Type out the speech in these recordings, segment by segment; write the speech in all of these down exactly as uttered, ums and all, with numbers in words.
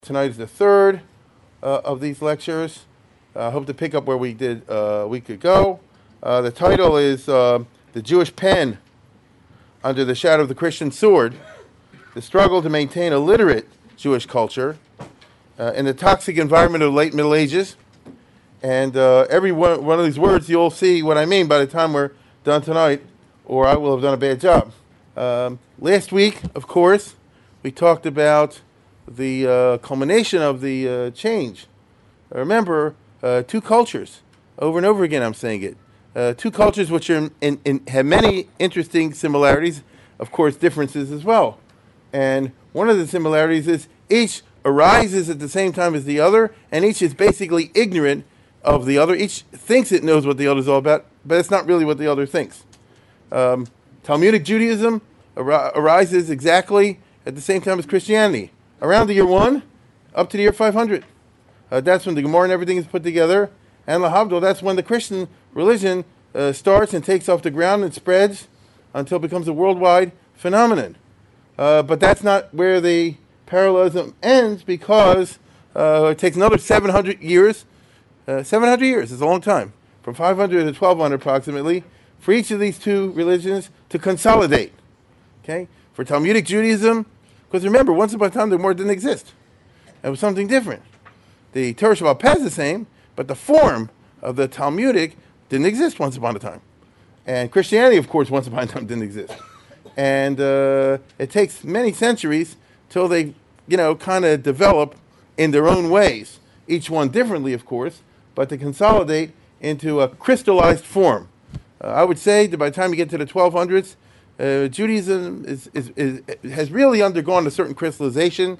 Tonight is the third uh, of these lectures. I uh, hope to pick up where we did uh, a week ago. Uh, the title is uh, The Jewish Pen Under the Shadow of the Christian Sword, the struggle to maintain a literate Jewish culture uh, in the toxic environment of the late Middle Ages. And uh, every one, one of these words, you'll see what I mean by the time we're done tonight, or I will have done a bad job. Um, last week, of course, we talked about the uh, culmination of the uh, change. Remember, uh, two cultures, over and over again I'm saying it, uh, two cultures which are in, in, in, have many interesting similarities, of course differences as well. And one of the similarities is each arises at the same time as the other, and each is basically ignorant of the other. Each thinks it knows what the other is all about, but it's not really what the other thinks. Um, Talmudic Judaism ar- arises exactly at the same time as Christianity. Around the year one, up to the year five hundred. Uh, that's when the Gemara and everything is put together. And Lahavdil, that's when the Christian religion uh, starts and takes off the ground and spreads until it becomes a worldwide phenomenon. Uh, but that's not where the parallelism ends, because uh, it takes another seven hundred years. Uh, seven hundred years is a long time, from five hundred to twelve hundred approximately, for each of these two religions to consolidate. Okay? For Talmudic Judaism, because remember, once upon a time, the Gemara didn't exist. It was something different. The Torah Shabbat Peh is the same, but the form of the Talmudic didn't exist once upon a time. And Christianity, of course, once upon a time didn't exist. And uh, it takes many centuries till they, you know, kind of develop in their own ways, each one differently, of course, but to consolidate into a crystallized form. Uh, I would say that by the time you get to the twelve hundreds, Uh, Judaism is, is, is, has really undergone a certain crystallization.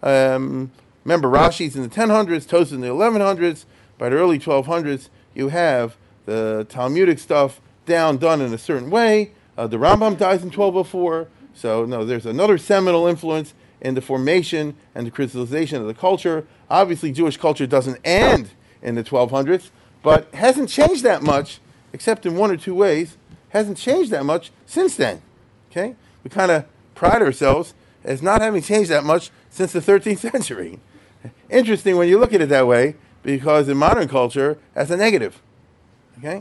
Um, remember, Rashi's in the ten hundreds, Tosafos in the eleven hundreds. By the early twelve hundreds, you have the Talmudic stuff down, done in a certain way. Uh, the Rambam dies in twelve oh four. So, no, there's another seminal influence in the formation and the crystallization of the culture. Obviously, Jewish culture doesn't end in the twelve hundreds, but hasn't changed that much, except in one or two ways. Hasn't changed that much since then. Okay, we kind of pride ourselves as not having changed that much since the thirteenth century. Interesting when you look at it that way, because in modern culture, that's a negative. Okay,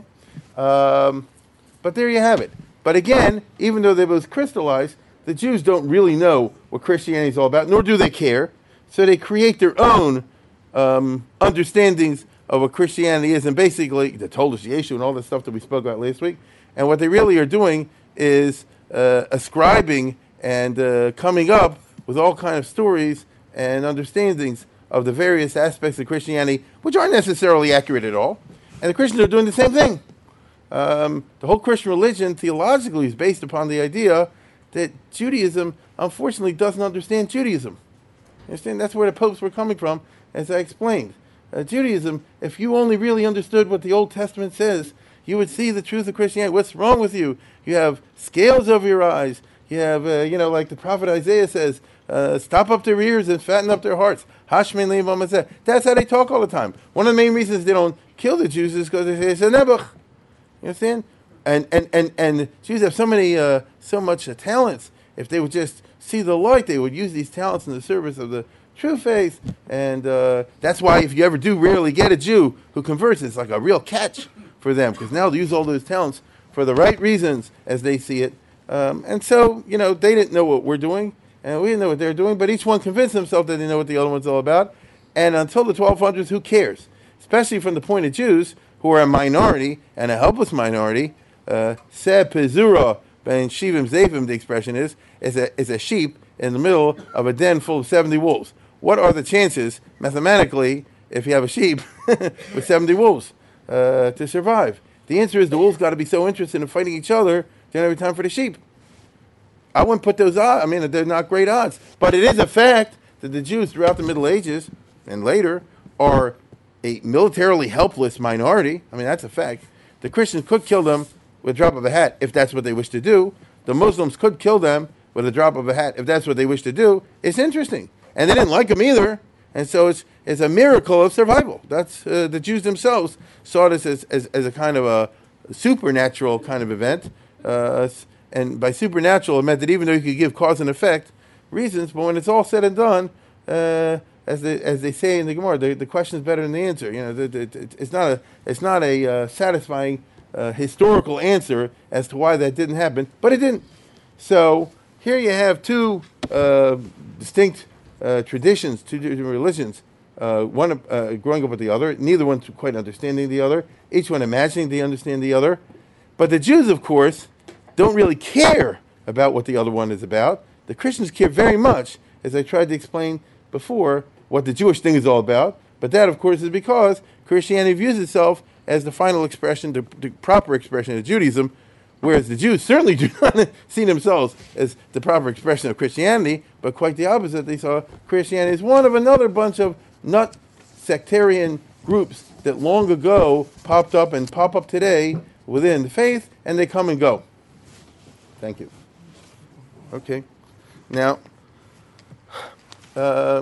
um, but there you have it. But again, even though they both crystallized, the Jews don't really know what Christianity is all about, nor do they care. So they create their own um, understandings of what Christianity is, and basically the Toldus Yeshu and all the stuff that we spoke about last week. And what they really are doing is uh, ascribing and uh, coming up with all kinds of stories and understandings of the various aspects of Christianity, which aren't necessarily accurate at all. And the Christians are doing the same thing. Um, the whole Christian religion theologically is based upon the idea that Judaism, unfortunately, doesn't understand Judaism. You understand? That's where the popes were coming from, as I explained. Uh, Judaism, if you only really understood what the Old Testament says, you would see the truth of Christianity. What's wrong with you? You have scales over your eyes. You have, uh, you know, like the prophet Isaiah says, uh, stop up their ears and fatten up their hearts. Hashmin le'imam hazeh. That's how they talk all the time. One of the main reasons they don't kill the Jews is because they say it's a nebuch. You understand? And and and and Jews have so many, uh, so much uh, talents. If they would just see the light, they would use these talents in the service of the true faith. And uh, that's why if you ever do rarely get a Jew who converts, it's like a real catch for them, because now they use all those talents for the right reasons as they see it. Um, and so, you know, they didn't know what we're doing, and we didn't know what they're doing, but each one convinced themselves that they know what the other one's all about. And until the twelve hundreds, who cares? Especially from the point of Jews, who are a minority, and a helpless minority. Se pezura ben shivim zevim, the expression is, is a, is a sheep in the middle of a den full of seventy wolves. What are the chances, mathematically, if you have a sheep with seventy wolves? Uh, to survive? The answer is the wolves got to be so interested in fighting each other, they don't have time for the sheep. I wouldn't put those odds. I mean, they're not great odds. But it is a fact that the Jews throughout the Middle Ages and later are a militarily helpless minority. I mean, that's a fact. The Christians could kill them with a drop of a hat if that's what they wish to do. The Muslims could kill them with a drop of a hat if that's what they wish to do. It's interesting. And they didn't like them either. And so it's it's a miracle of survival. That's uh, the Jews themselves saw this as, as, as a kind of a supernatural kind of event. Uh, and by supernatural, it meant that even though you could give cause and effect reasons, but when it's all said and done, uh, as they, as they say in the Gemara, the, the question is better than the answer. You know, the, the, it's not a it's not a uh, satisfying uh, historical answer as to why that didn't happen, but it didn't. So here you have two uh, distinct uh, traditions, two different religions. Uh, one uh, growing up with the other, neither one quite understanding the other. Each one imagining they understand the other. But the Jews, of course, don't really care about what the other one is about. The Christians care very much, as I tried to explain before, what the Jewish thing is all about. But that, of course, is because Christianity views itself as the final expression, the, the proper expression of Judaism, whereas the Jews certainly do not see themselves as the proper expression of Christianity, but quite the opposite. They saw Christianity as one of another bunch of nut sectarian groups that long ago popped up and pop up today within the faith, and they come and go. Thank you. Okay. Now, uh,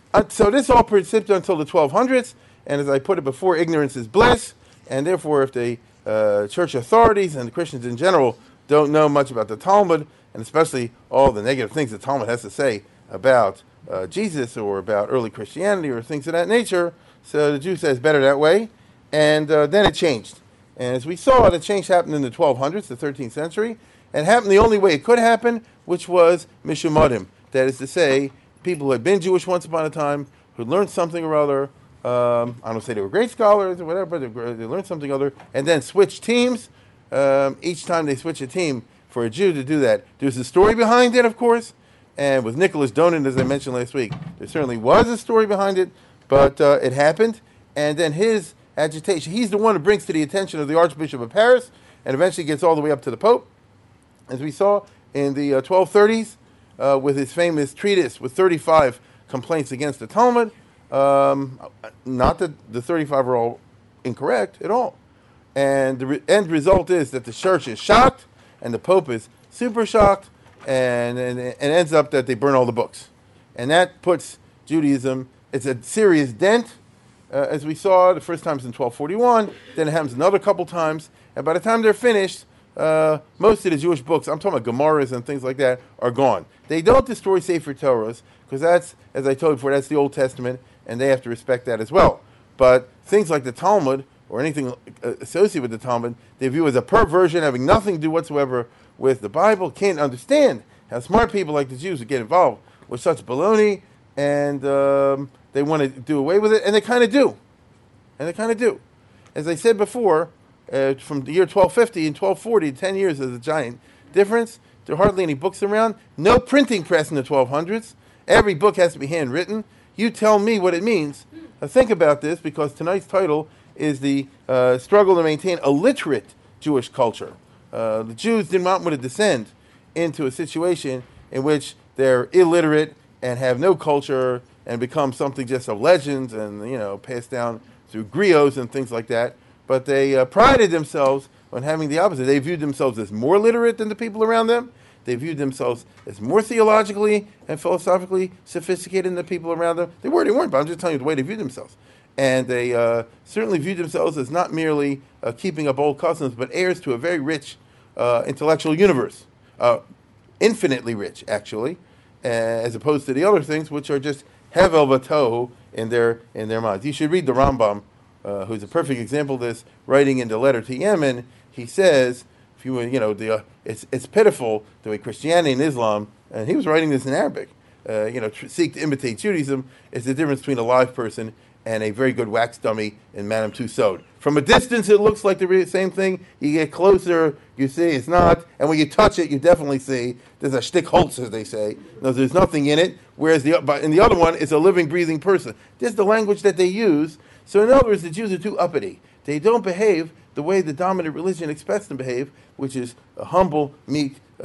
so this all persisted until the twelve hundreds, and as I put it before, ignorance is bliss, and therefore if the uh, church authorities and the Christians in general don't know much about the Talmud, and especially all the negative things the Talmud has to say about uh, Jesus or about early Christianity or things of that nature, so the Jew says better that way, and uh, then it changed. And as we saw, the change happened in the twelve hundreds, the thirteenth century, and happened the only way it could happen, which was mishumadim. That is to say, people who had been Jewish once upon a time, who learned something or other, um, I don't say they were great scholars or whatever, but they, they learned something or other, and then switched teams. Um, each time they switch a team, for a Jew to do that, there's a story behind it, of course, and with Nicholas Donin, as I mentioned last week, there certainly was a story behind it, but uh, it happened, and then his agitation, he's the one who brings to the attention of the Archbishop of Paris, and eventually gets all the way up to the Pope, as we saw in the uh, twelve thirties, uh, with his famous treatise with thirty-five complaints against the Talmud. Um, not that the thirty-five are all incorrect at all. And the re- end result is that the church is shocked, and the Pope is super shocked, and, and, and it ends up that they burn all the books. And that puts Judaism, it's a serious dent, uh, as we saw the first times in twelve forty-one, then it happens another couple times, and by the time they're finished, Uh, most of the Jewish books, I'm talking about Gemaras and things like that, are gone. They don't destroy Sefer Torahs, because that's, as I told you before, that's the Old Testament, and they have to respect that as well. But things like the Talmud, or anything uh, associated with the Talmud, they view as a perversion, having nothing to do whatsoever with the Bible, can't understand how smart people like the Jews would get involved with such baloney, and um, they want to do away with it, and they kind of do. And they kind of do. As I said before, Uh, from the year twelve fifty and twelve forty, ten years is a giant difference. There are hardly any books around. No printing press in the twelve hundreds. Every book has to be handwritten. You tell me what it means. Now think about this, because tonight's title is the uh, struggle to maintain a literate Jewish culture. Uh, the Jews did not want to descend into a situation in which they're illiterate and have no culture and become something just of legends and, you know, passed down through griots and things like that. But they uh, prided themselves on having the opposite. They viewed themselves as more literate than the people around them. They viewed themselves as more theologically and philosophically sophisticated than the people around them. They were, they weren't, but I'm just telling you the way they viewed themselves. And they uh, certainly viewed themselves as not merely uh, keeping up old customs, but heirs to a very rich uh, intellectual universe. Uh, infinitely rich, actually, uh, as opposed to the other things, which are just hevel v'tohu in their, in their minds. You should read the Rambam, Uh, who's a perfect example of this, writing in the letter to Yemen. He says, if you you know, the uh, it's it's pitiful the way Christianity and Islam, and he was writing this in Arabic, uh, you know, tr- seek to imitate Judaism. Is the difference between a live person and a very good wax dummy in Madame Tussauds. From a distance, it looks like the re- same thing. You get closer, you see it's not, and when you touch it, you definitely see there's a shtick holz, as they say. No, there's nothing in it. Whereas the but in the other one, it's a living, breathing person. This is the language that they use. So in other words, the Jews are too uppity. They don't behave the way the dominant religion expects them to behave, which is a humble, meek, uh,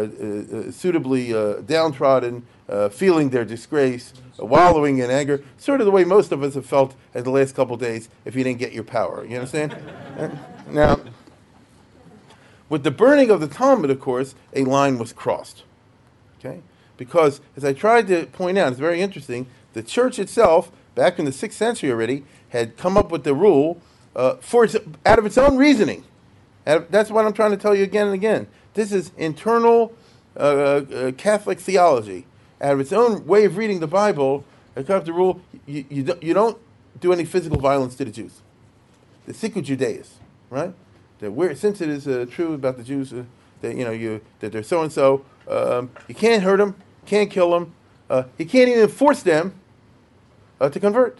uh, suitably uh, downtrodden, uh, feeling their disgrace, uh, wallowing in anger, sort of the way most of us have felt in the last couple of days if you didn't get your power. You understand? Now, with the burning of the Talmud, of course, a line was crossed. Okay? Because, as I tried to point out, it's very interesting, the church itself, back in the sixth century already, had come up with the rule uh, for its, out of its own reasoning. Of, that's what I'm trying to tell you again and again. This is internal uh, uh, Catholic theology. Out of its own way of reading the Bible, It comes to rule you, you, don't, you don't do any physical violence to the Jews. The Sikud Judaism, right? That we're, since it is uh, true about the Jews uh, that you know you that they're so and so, you can't hurt them, can't kill them, uh, you can't even force them uh, to convert.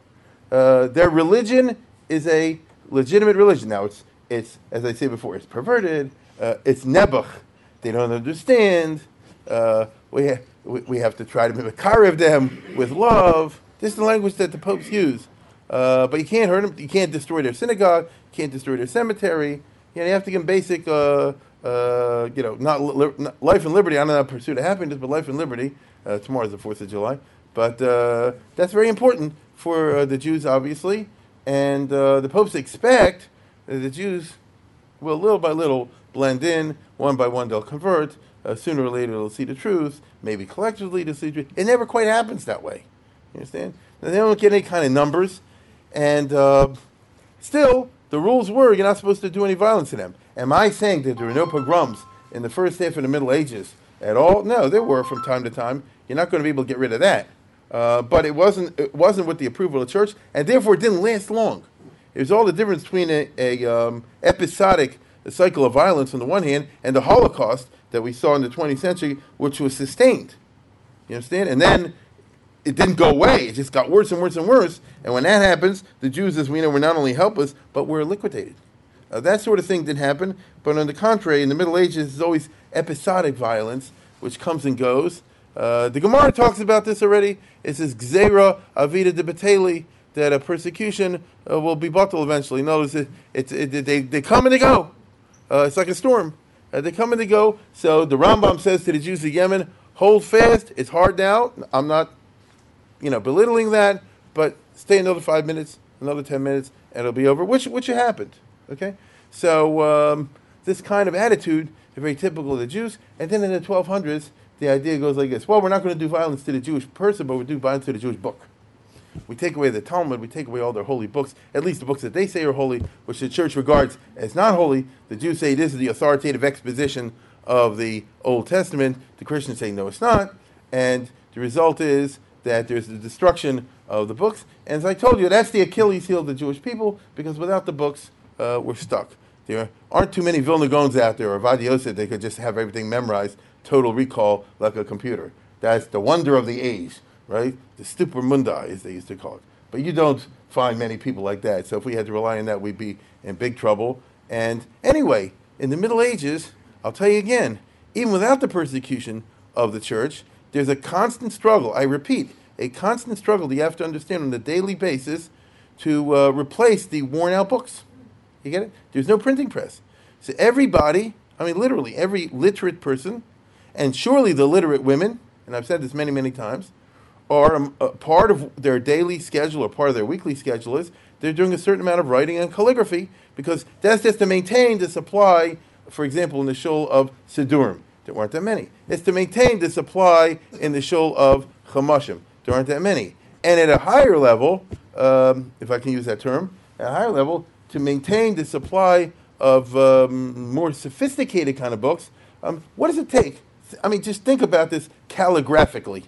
Uh, their religion is a legitimate religion. Now it's it's as I say before, it's perverted. Uh, it's nebuch. They don't understand. Uh, we, ha- we we have to try to mekarev them with love. This is the language that the popes use. Uh, but you can't hurt them. You can't destroy their synagogue. You can't destroy their cemetery. You know, you have to give them basic, uh, uh, you know, not, li- not life and liberty. I don't know, pursuit of happiness, but life and liberty. Uh, tomorrow's the fourth of July. But uh, that's very important for uh, the Jews, obviously. And uh, the popes expect that the Jews will, little by little, blend in. One by one, they'll convert. Uh, sooner or later, they'll see the truth. Maybe collectively, they'll see the truth. It never quite happens that way. You understand? Now, they don't get any kind of numbers. And uh, still, the rules were you're not supposed to do any violence to them. Am I saying that there were no pogroms in the first half of the Middle Ages at all? No, there were from time to time. You're not going to be able to get rid of that. Uh, but it wasn't it wasn't with the approval of the church, and therefore it didn't last long. It was all the difference between a, a um, episodic cycle of violence on the one hand and the Holocaust that we saw in the twentieth century, which was sustained. You understand? And then it didn't go away. It just got worse and worse and worse. And when that happens, the Jews, as we know, were not only helpless, but were liquidated. Uh, that sort of thing did happen. But on the contrary, in the Middle Ages, there's always episodic violence, which comes and goes. Uh, the Gemara talks about this already. It says, Gzeira avida de beteli, that a persecution uh, will be bottled eventually. Notice it, it, it, it, they, they come and they go. Uh, it's like a storm. Uh, they come and they go. So the Rambam says to the Jews of Yemen, hold fast. It's hard now. I'm not you know, belittling that, but stay another five minutes, another ten minutes, and it'll be over, which which happened, okay? So um, this kind of attitude is very typical of the Jews. And then in the twelve hundreds, the idea goes like this. Well, we're not going to do violence to the Jewish person, but we'll do violence to the Jewish book. We take away the Talmud, we take away all their holy books, at least the books that they say are holy, which the church regards as not holy. The Jews say this is the authoritative exposition of the Old Testament. The Christians say, no, it's not. And the result is that there's the destruction of the books. And as I told you, that's the Achilles heel of the Jewish people, because without the books, uh, we're stuck. There aren't too many Vilna Gaons out there, or Ovadia Yosef, they could just have everything memorized, total recall, like a computer. That's the wonder of the age, right? The stupor mundi, as they used to call it. But you don't find many people like that. So if we had to rely on that, we'd be in big trouble. And anyway, in the Middle Ages, I'll tell you again, even without the persecution of the church, there's a constant struggle, I repeat, a constant struggle that you have to understand on a daily basis to uh, replace the worn-out books. You get it? There's no printing press. So everybody, I mean literally every literate person, and surely the literate women, and I've said this many, many times, are um, a part of their daily schedule or part of their weekly schedule is they're doing a certain amount of writing and calligraphy, because that's just to maintain the supply, for example, in the shul of Sidurim. There weren't that many. It's to maintain the supply in the shul of Chamashim. There aren't that many. And at a higher level, um, if I can use that term, at a higher level, to maintain the supply of um, more sophisticated kind of books, um, what does it take? I mean, just think about this calligraphically.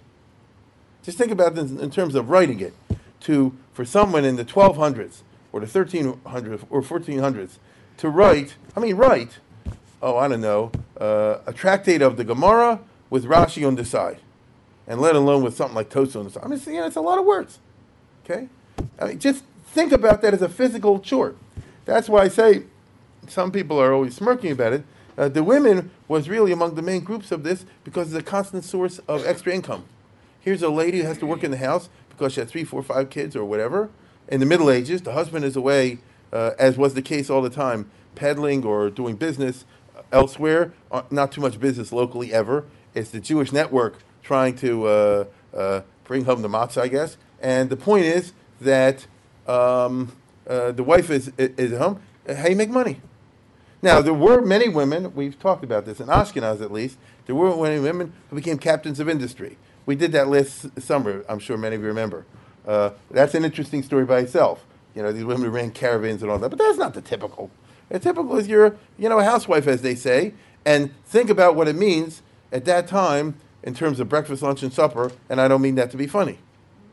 Just think about this in terms of writing it. To for someone in the twelve hundreds or the thirteen hundreds or fourteen hundreds to write, I mean, write, oh, I don't know, uh, a tractate of the Gemara with Rashi on the side, and let alone with something like Tosafos on the side. I mean, it's, you know, it's a lot of words, okay? I mean, just think about that as a physical chore. That's why I say some people are always smirking about it. Uh, the women was really among the main groups of this because it's a constant source of extra income. Here's a lady who has to work in the house because she has three, four, five kids or whatever. In the Middle Ages, the husband is away, uh, as was the case all the time, peddling or doing business elsewhere. Uh, not too much business locally ever. It's the Jewish network trying to uh, uh, bring home the matzah, I guess. And the point is that um, uh, the wife is, is at home. How you make money? Now, there were many women, we've talked about this, in Ashkenaz at least, there were many women who became captains of industry. We did that last summer, I'm sure many of you remember. Uh, that's an interesting story by itself. You know, these women who ran caravans and all that, but that's not the typical. The typical is you're, you know, a housewife, as they say, and think about what it means at that time in terms of breakfast, lunch, and supper, and I don't mean that to be funny.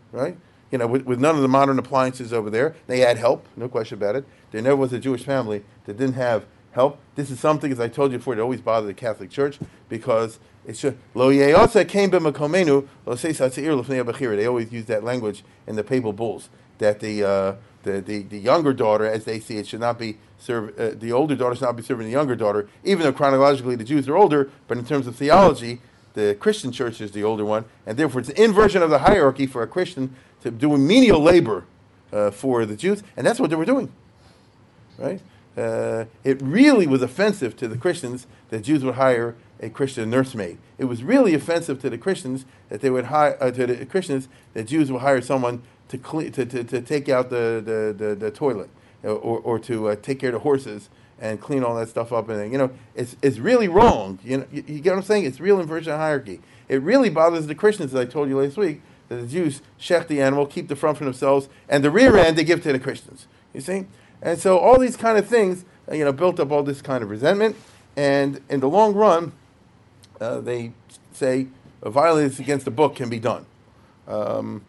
right? You know, with, with none of the modern appliances over there. They had help, no question about it. There never was a Jewish family that didn't have help. This is something, as I told you before, that always bothered the Catholic Church because it should. Lo ye'asa came b'makomenu, lo seisa tzir l'fnei abachira. They always use that language in the papal bulls that the uh, the, the the younger daughter, as they see it, should not be serve. Uh, the older daughter should not be serving the younger daughter, even though chronologically the Jews are older. But in terms of theology, the Christian church is the older one, and therefore it's an inversion of the hierarchy for a Christian to do menial labor uh, for the Jews, and that's what they were doing, right? Uh, it really was offensive to the Christians that Jews would hire a Christian nursemaid. It was really offensive to the Christians that they would hire uh, to the Christians that Jews would hire someone to cle- to, to to take out the the, the, the toilet or or to uh, take care of the horses and clean all that stuff up. And you know, it's it's really wrong. You know, you, you get what I'm saying? It's real inversion of hierarchy. It really bothers the Christians, as I told you last week, that the Jews shech the animal, keep the front for themselves, and the rear end they give to the Christians. You see? And so all these kind of things, uh, you know, built up all this kind of resentment. And in the long run, uh, they say violence against the book can be done. Um,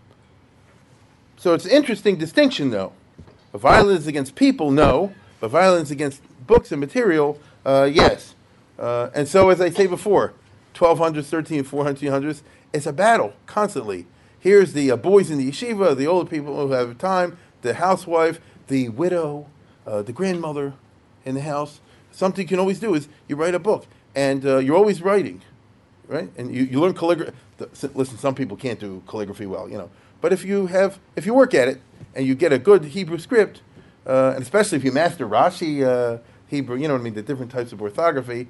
so it's an interesting distinction, though. Violence against people, no. But violence against books and material, uh, yes. Uh, and so, as I say before, twelve hundreds, thirteen, fourteen hundreds, it's a battle constantly. Here's the uh, boys in the yeshiva, the older people who have time, the housewife, the widow, uh, the grandmother in the house. Something you can always do is you write a book, and uh, you're always writing, right? And you, you learn calligraphy. Listen, some people can't do calligraphy well, you know. But if you have, if you work at it, and you get a good Hebrew script, uh, and especially if you master Rashi uh, Hebrew, you know what I mean, the different types of orthography.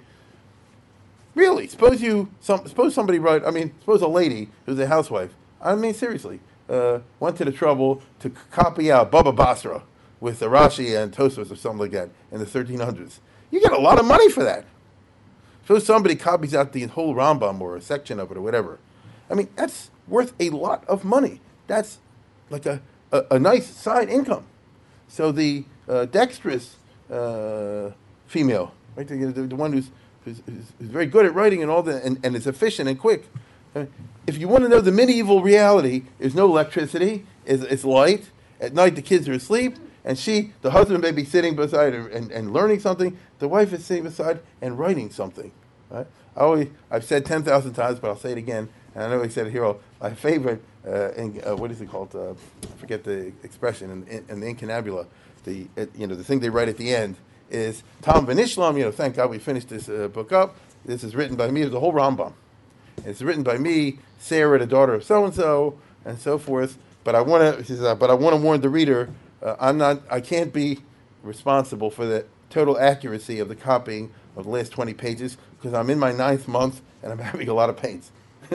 Really, suppose you, some, suppose somebody wrote. I mean, suppose a lady who's a housewife. I mean, seriously, uh, went to the trouble to c- copy out Baba Basra with the Rashi and Tosfos or something like that in the thirteen hundreds. You get a lot of money for that. Suppose somebody copies out the whole Rambam or a section of it or whatever. I mean, that's worth a lot of money. That's like a, a, a nice side income. So the uh, dexterous uh, female, right, the, the, the one who's, who's, who's very good at writing and all that, and, and is efficient and quick. Uh, if you want to know the medieval reality, there's no electricity, it's, it's light. At night the kids are asleep, and she, the husband may be sitting beside her and, and learning something. The wife is sitting beside and writing something. Right? I always, I've said ten thousand times, but I'll say it again. And I know I said it here. All, my favorite, uh, in, uh, what is it called? Uh, I forget the expression in, in, in the incunabula. The it, you know the thing they write at the end is Tom Ben Ishlam. You know, thank God we finished this uh, book up. This is written by me. It's the whole Rambam. It's written by me, Sarah, the daughter of so and so, and so forth. But I want to, uh, but I want to warn the reader. Uh, I'm not. I can't be responsible for the total accuracy of the copying of the last twenty pages because I'm in my ninth month and I'm having a lot of pains.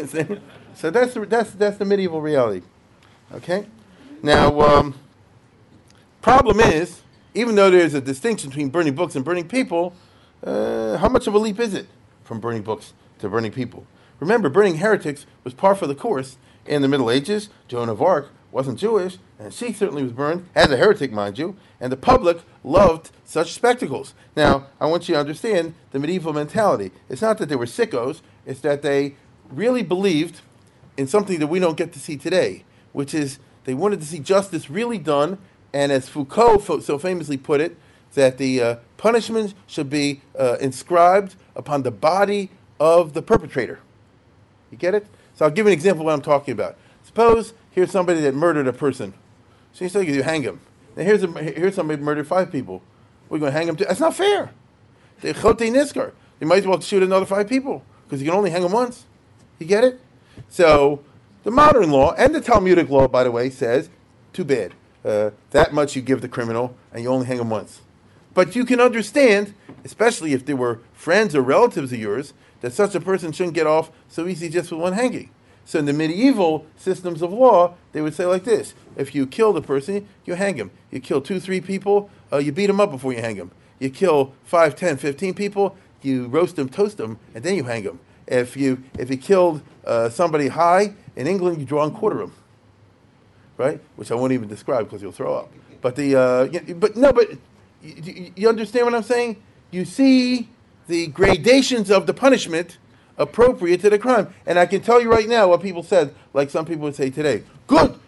So that's the, that's that's the medieval reality. Okay. Now, um, problem is, even though there's a distinction between burning books and burning people, uh, how much of a leap is it from burning books to burning people? Remember, burning heretics was par for the course in the Middle Ages. Joan of Arc wasn't Jewish, and she certainly was burned, as a heretic, mind you, and the public loved such spectacles. Now, I want you to understand the medieval mentality. It's not that they were sickos, it's that they really believed in something that we don't get to see today, which is they wanted to see justice really done, and as Foucault so famously put it, that the uh, punishment should be uh, inscribed upon the body of the perpetrator. You get it? So I'll give you an example of what I'm talking about. Suppose here's somebody that murdered a person. So you say you hang him. Now here's a, here's somebody who murdered five people. We're going to hang him too. That's not fair. They chote niskar. You might as well shoot another five people because you can only hang them once. You get it? So the modern law and the Talmudic law, by the way, says, too bad. Uh, that much you give the criminal and you only hang him once. But you can understand, especially if they were friends or relatives of yours, that such a person shouldn't get off so easy just with one hanging. So in the medieval systems of law, they would say like this. If you kill the person, you hang him. You kill two, three people, uh, you beat them up before you hang them. You kill five, ten, fifteen people, you roast them, toast them, and then you hang them. If you if you killed uh, somebody high, in England, you draw and quarter them. Right? Which I won't even describe because you'll throw up. But the uh, but no, but you, you understand what I'm saying? You see the gradations of the punishment appropriate to the crime. And I can tell you right now what people said, like some people would say today. Good,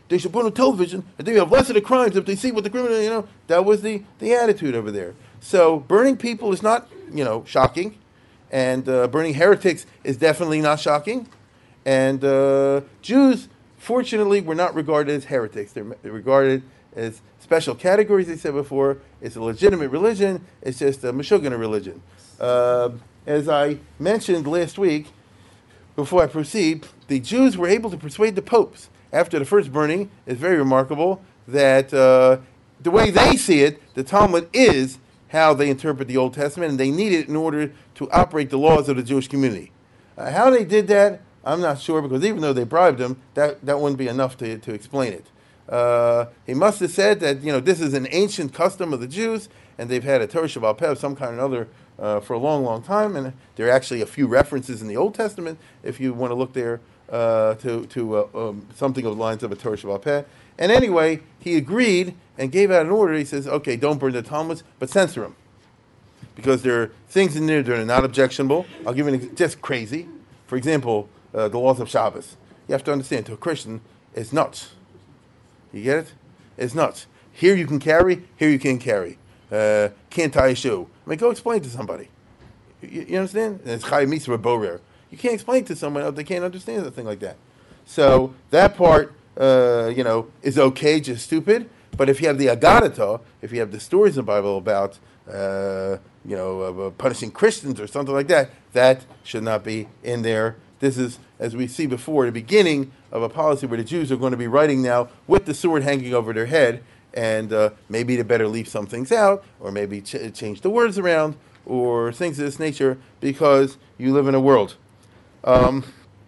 they should put on television, and they have less of the crimes if they see what the criminal, you know. That was the, the attitude over there. So burning people is not, you know, shocking, and uh, burning heretics is definitely not shocking. And uh, Jews, fortunately, were not regarded as heretics. They're regarded as special categories, they said before. It's a legitimate religion. It's just a Meshuggah religion. Uh, as I mentioned last week, before I proceed, the Jews were able to persuade the popes after the first burning. It's very remarkable that uh, the way they see it, the Talmud is how they interpret the Old Testament, and they need it in order to operate the laws of the Jewish community. Uh, how they did that, I'm not sure, because even though they bribed him, that, that wouldn't be enough to, to explain it. Uh, he must have said that, you know, this is an ancient custom of the Jews, and they've had a Torah Sheba'al Peh of some kind or another uh, for a long, long time, and there are actually a few references in the Old Testament, if you want to look there, uh, to, to uh, um, something of the lines of a Torah Sheba'al Peh. And anyway, he agreed and gave out an order. He says, okay, don't burn the Talmuds, but censor them. Because there are things in there that are not objectionable. I'll give you an example, just crazy. For example, uh, the laws of Shabbos. You have to understand, to a Christian, it's nuts. You get it? It's nuts. Here you can carry, here you can't carry. Uh, can't tie a shoe. I mean, go explain to somebody. You, you understand? And it's Chai Misra Borer. You can't explain to someone else, they can't understand a thing like that. So that part, uh, you know, is okay, just stupid. But if you have the Agadata, if you have the stories in the Bible about, uh, you know, uh, punishing Christians or something like that, that should not be in there. This is, as we see before, the beginning of a policy where the Jews are going to be writing now with the sword hanging over their head, and uh, maybe they better leave some things out, or maybe ch- change the words around, or things of this nature, because you live in a world. Um,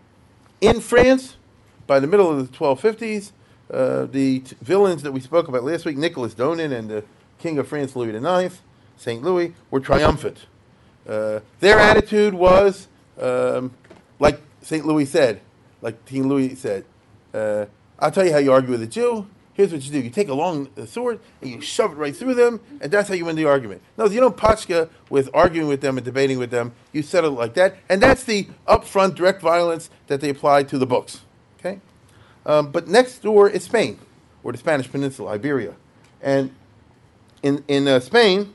in France, by the middle of the twelve fifties, uh, the t- villains that we spoke about last week, Nicholas Donin and the King of France, Louis the Ninth, Saint Louis, were triumphant. Uh, their attitude was... Um, Like Saint Louis said, like King Louis said, uh, I'll tell you how you argue with a Jew. Here's what you do. You take a long sword and you shove it right through them, and that's how you win the argument. No, you don't pachka with arguing with them and debating with them. You settle it like that. And that's the upfront direct violence that they apply to the books. Okay? Um, but next door is Spain, or the Spanish Peninsula, Iberia. And in, in uh, Spain,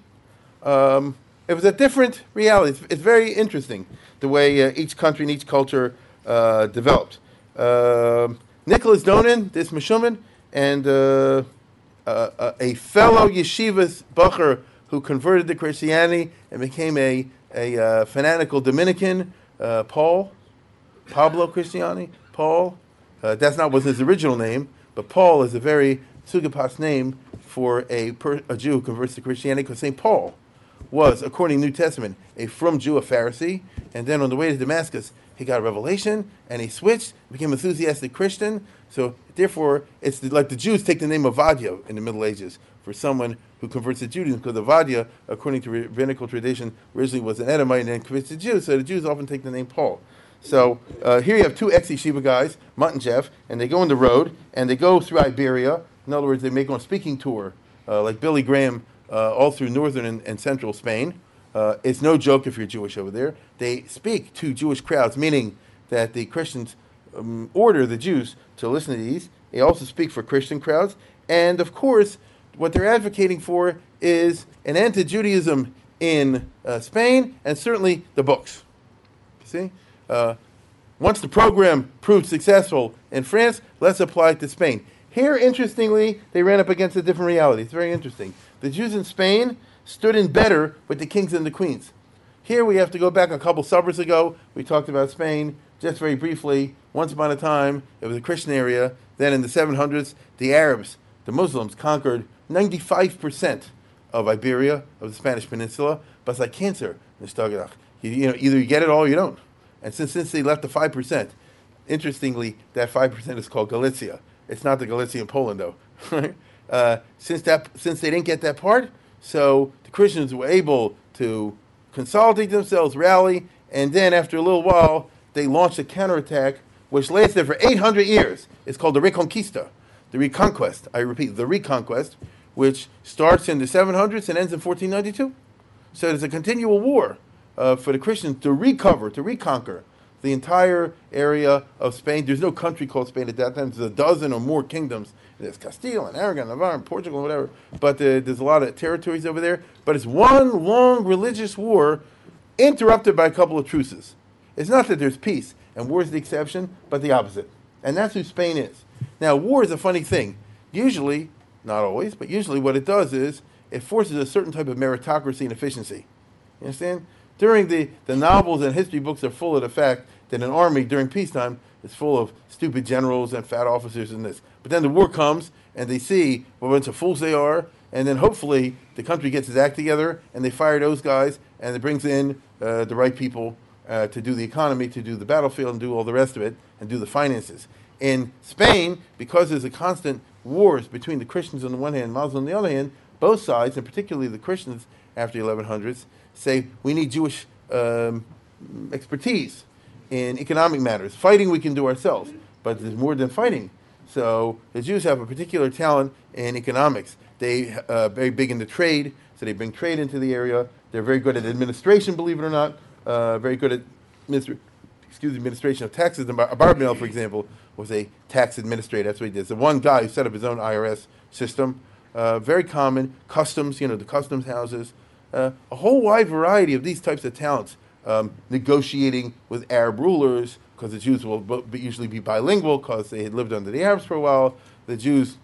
um, it was a different reality. It's, it's very interesting the way uh, each country and each culture uh, developed. Uh, Nicholas Donin, this Meshuman, and uh, uh, a fellow yeshivas bacher who converted to Christianity and became a, a uh, fanatical Dominican, uh, Paul, Pablo Cristiani, Paul. Uh, that's not was his original name, but Paul is a very sugapas name for a, per, a Jew who converts to Christianity, because Saint Paul was, according to the New Testament, a from Jew, a Pharisee, and then on the way to Damascus, he got a revelation, and he switched, became an enthusiastic Christian. So, therefore, it's like the Jews take the name of Vadia in the Middle Ages for someone who converts to Judaism, because the Vadia, according to rabbinical tradition, originally was an Edomite and then converts to Jews, so the Jews often take the name Paul. So, uh, here you have two ex-yeshiva guys, Mutt and Jeff, and they go on the road, and they go through Iberia. In other words, they make on a speaking tour, uh, like Billy Graham, Uh, all through northern and, and central Spain. Uh, it's no joke if you're Jewish over there. They speak to Jewish crowds, meaning that the Christians um, order the Jews to listen to these. They also speak for Christian crowds. And, of course, what they're advocating for is an end to Judaism in uh, Spain, and certainly the books. You see? Uh, once the program proved successful in France, let's apply it to Spain. Here, interestingly, they ran up against a different reality. It's very interesting. The Jews in Spain stood in better with the kings and the queens. Here we have to go back a couple summers ago. We talked about Spain just very briefly. Once upon a time, it was a Christian area. Then in the seven hundreds, the Arabs, the Muslims, conquered ninety-five percent of Iberia, of the Spanish Peninsula. But it's like cancer. You, you know, either you get it all or you don't. And since, since they left the five percent, interestingly, that five percent is called Galicia. It's not the Galicia in Poland, though. Uh, since that, since they didn't get that part, so the Christians were able to consolidate themselves, rally, and then after a little while, they launched a counterattack, which lasted for eight hundred years. It's called the Reconquista, the Reconquest. I repeat, the Reconquest, which starts in the seven hundreds and ends in fourteen ninety-two. So there's a continual war uh, for the Christians to recover, to reconquer the entire area of Spain. There's no country called Spain at that time. There's a dozen or more kingdoms. There's Castile and Aragon, Navarre, and Portugal, and whatever. But uh, there's a lot of territories over there. But it's one long religious war interrupted by a couple of truces. It's not that there's peace, and war is the exception, but the opposite. And that's who Spain is. Now, war is a funny thing. Usually, not always, but usually what it does is it forces a certain type of meritocracy and efficiency. You understand? During the, the novels and history books are full of the fact that an army during peacetime is full of stupid generals and fat officers and this. But then the war comes, and they see what a bunch of fools they are, and then hopefully the country gets its act together, and they fire those guys, and it brings in uh, the right people uh, to do the economy, to do the battlefield, and do all the rest of it, and do the finances. In Spain, because there's a constant wars between the Christians on the one hand and Muslims on the other hand, both sides, and particularly the Christians after the eleven hundreds, say we need Jewish um, expertise in economic matters. Fighting we can do ourselves, but there's more than fighting. So the Jews have a particular talent in economics. They are uh, very big into trade, so they bring trade into the area. They're very good at administration, believe it or not, uh, very good at administ- excuse me, administration of taxes. Abarbanel, for example, was a tax administrator. That's what he did. So one guy who set up his own I R S system, uh, very common, customs, you know, the customs houses, uh, a whole wide variety of these types of talents, um, negotiating with Arab rulers, because the Jews will b- usually be bilingual because they had lived under the Arabs for a while. The Jews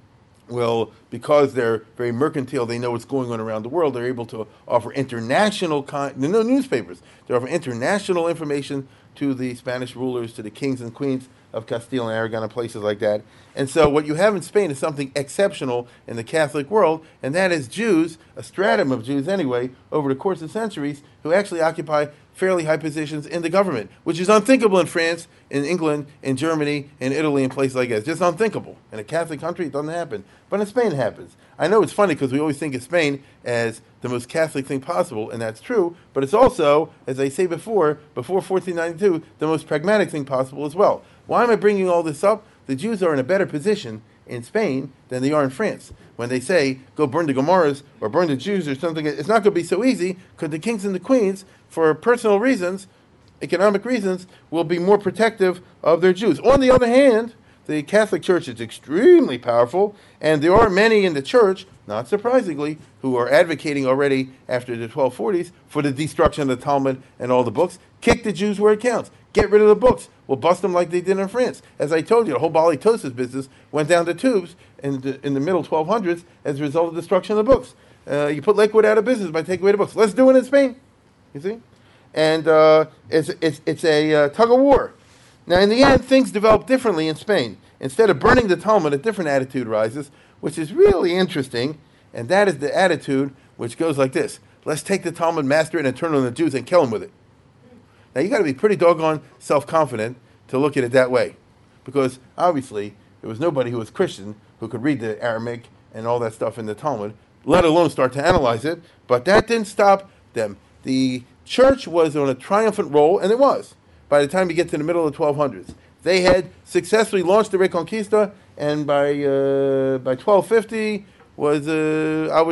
will, because they're very mercantile, they know what's going on around the world, they're able to offer international, con- no newspapers, they offer international information to the Spanish rulers, to the kings and queens of Castile and Aragon and places like that. And so what you have in Spain is something exceptional in the Catholic world, and that is Jews, a stratum of Jews anyway, over the course of centuries, who actually occupy fairly high positions in the government, which is unthinkable in France, in England, in Germany, in Italy, and places like that. It's just unthinkable. In a Catholic country, it doesn't happen. But in Spain, it happens. I know it's funny because we always think of Spain as the most Catholic thing possible, and that's true, but it's also, as I say before, before fourteen ninety-two, the most pragmatic thing possible as well. Why am I bringing all this up? The Jews are in a better position in Spain than they are in France. When they say, go burn the Gomoras or burn the Jews or something, it's not going to be so easy because the kings and the queens, for personal reasons, economic reasons, will be more protective of their Jews. On the other hand, the Catholic Church is extremely powerful, and there are many in the church, not surprisingly, who are advocating already after the twelve forties for the destruction of the Talmud and all the books. Kick the Jews where it counts. Get rid of the books. We'll bust them like they did in France. As I told you, the whole Bali Tosis business went down the tubes in the, in the middle twelve hundreds as a result of the destruction of the books. Uh, you put Lakewood out of business by taking away the books. Let's do it in Spain. You see? And uh, it's, it's, it's a uh, tug of war. Now, in the end, things develop differently in Spain. Instead of burning the Talmud, a different attitude rises, which is really interesting, and that is the attitude which goes like this. Let's take the Talmud, master it, and turn it on the Jews and kill them with it. Now, you got to be pretty doggone self-confident to look at it that way, because obviously there was nobody who was Christian who could read the Aramaic and all that stuff in the Talmud, let alone start to analyze it, but that didn't stop them. The church was on a triumphant roll, and it was, by the time you get to the middle of the twelve hundreds. They had successfully launched the Reconquista, and by uh, by twelve fifty was, uh, I would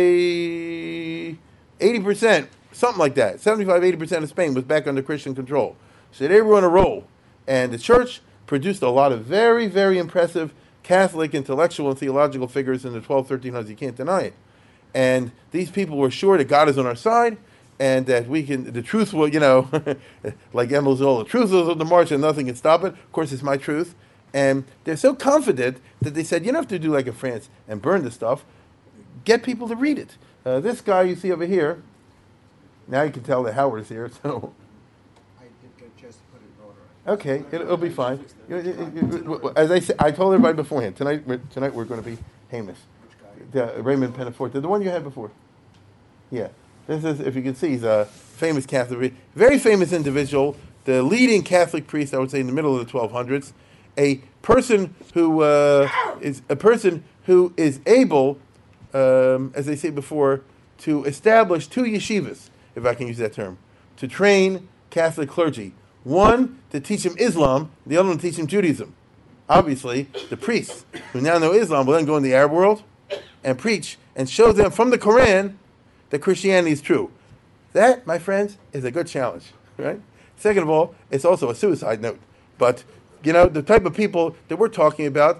say, eighty percent, something like that. seventy-five, eighty percent of Spain was back under Christian control. So they were on a roll. And the church produced a lot of very, very impressive Catholic intellectual and theological figures in the twelve, thirteen hundreds. You can't deny it. And these people were sure that God is on our side, and that we can, the truth will, you know, like Emil Zola, the truth is on the march and nothing can stop it. Of course, it's my truth. And they're so confident that they said, you don't have to do like in France and burn the stuff. Get people to read it. Uh, this guy you see over here, now you can tell that Howard is here, so. I did get just put it in order. Okay, it, it'll be fine. As I said, I told everybody beforehand, tonight, we're, tonight we're going to be Hamish. Which guy? The, Raymond Penaforte, the one you had before. Yeah. This is, if you can see, he's a famous Catholic, very famous individual, the leading Catholic priest, I would say, in the middle of the twelve hundreds, a person who uh, is a person who is able, um, as I said before, to establish two yeshivas, if I can use that term, to train Catholic clergy. One to teach them Islam, the other one to teach them Judaism. Obviously, the priests who now know Islam will then go in the Arab world and preach and show them from the Quran that Christianity is true. That, my friends, is a good challenge, right? Second of all, it's also a suicide note. But, you know, the type of people that we're talking about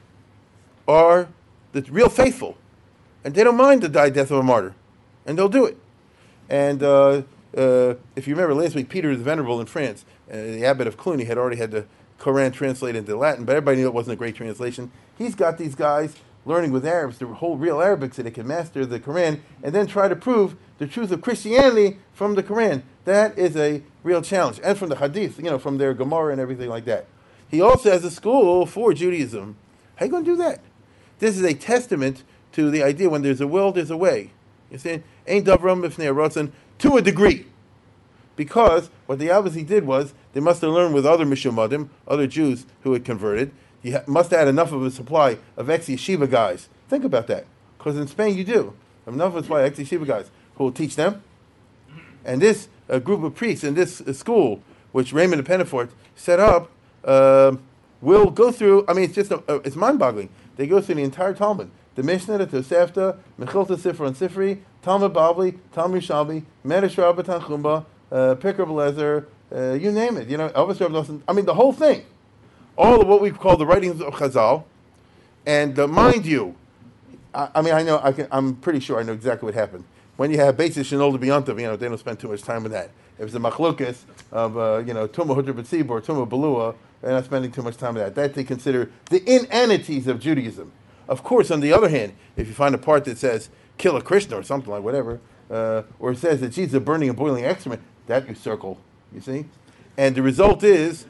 are the real faithful. And they don't mind the die death of a martyr. And they'll do it. And uh, uh, if you remember last week, Peter the Venerable in France, uh, the abbot of Cluny, had already had the Quran translated into Latin, but everybody knew it wasn't a great translation. He's got these guys learning with Arabs the whole real Arabic so they can master the Quran and then try to prove the truth of Christianity from the Quran. That is a real challenge. And from the Hadith, you know, from their Gemara and everything like that. He also has a school for Judaism. How are you going to do that? This is a testament to the idea when there's a will, there's a way. You see, ain't Davram Bifnei Ratzon, to a degree. Because what they obviously did was, they must have learned with other Mishumadim, other Jews who had converted, you ha- must have had enough of a supply of ex-yeshiva guys. Think about that. Because in Spain you do. Enough of a supply of ex-yeshiva guys who will teach them. And this uh, group of priests in this uh, school, which Raymond de Pennefort set up, uh, will go through, I mean, it's just, a, uh, it's mind-boggling. They go through the entire Talmud. The Mishnah, the Tosefta, Mechilta Sifra and Sifri, Talmud Bavli, Talmud Shalbi, Medrash Rabbah Tanchumba, uh, Pikr Belezer, uh, you name it. You know, Elvis Reb Nosson, I mean, the whole thing. All of what we call the writings of Chazal. And uh, mind you, I, I mean, I know, I can, I'm pretty sure I know exactly what happened. When you have Beis Shinol to B'Yontav, you know, they don't spend too much time with that. If it's a machlokas of, uh, you know, Tumah Hudra B'Tzibor, Tumah Belua, they're not spending too much time with that. That they consider the inanities of Judaism. Of course, on the other hand, if you find a part that says, kill a Krishna or something like whatever, uh, or it says that Jesus is burning and boiling excrement, that you circle, you see? And the result is,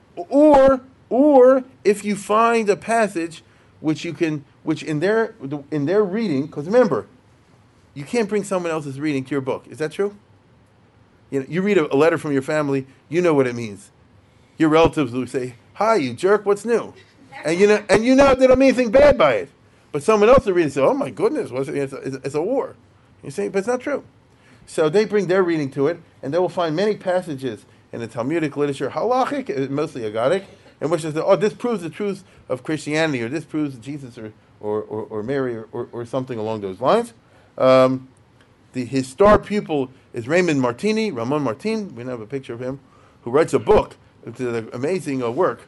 or, or if you find a passage which you can, which in their, in their reading, because remember, you can't bring someone else's reading to your book. Is that true? You know, you read a, a letter from your family, you know what it means. Your relatives will say, hi, you jerk, what's new? And you know, and you know they don't mean anything bad by it. But someone else will read it and say, oh my goodness, what's it? It's, a, it's a war. You see, but it's not true. So they bring their reading to it, and they will find many passages in the Talmudic literature, halachic, mostly agadic, in which they say, oh, this proves the truth of Christianity, or this proves Jesus or, or, or, or Mary, or, or, or something along those lines. Um, the, his star pupil is Raymond Martini, Ramon Martin, we have a picture of him, who writes a book, it's an amazing uh, work,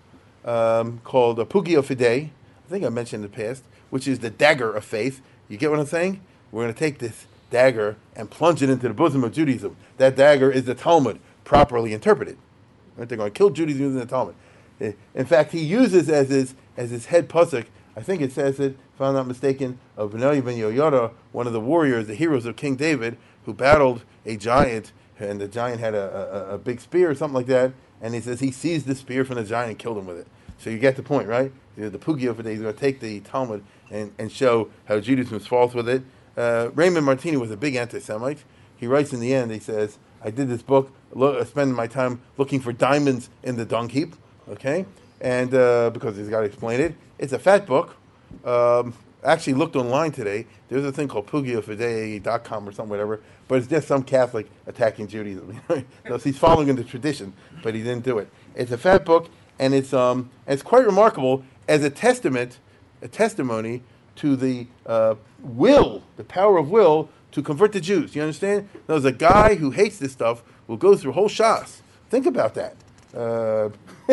um, called uh, Pugio Fidei, I think I mentioned in the past, which is the dagger of faith. You get what I'm saying? We're going to take this dagger and plunge it into the bosom of Judaism. That dagger is the Talmud, properly interpreted. Right? They're going to kill Judaism using the Talmud. In fact, he uses as his, as his head pasuk, I think it says it, if I'm not mistaken, of Benoni ben Yoyada, one of the warriors, the heroes of King David, who battled a giant, and the giant had a, a, a big spear or something like that, and he says he seized the spear from the giant and killed him with it. So you get the point, right? You know, the Pugio for days, he's going to take the Talmud and, and show how Judaism is false with it. Uh, Raymond Martini was a big anti-Semite. He writes in the end, he says, I did this book, lo- spending my time looking for diamonds in the dung heap, okay? And uh, because he's got to explain it. It's a fat book. Um, actually looked online today. There's a thing called Pugio Fidei dot com or something, whatever. But it's just some Catholic attacking Judaism. So he's following in the tradition, but he didn't do it. It's a fat book, and it's um, it's quite remarkable as a testament, a testimony to the uh, will, the power of will to convert the Jews. You understand? There's a guy who hates this stuff will go through whole shas. Think about that. Uh,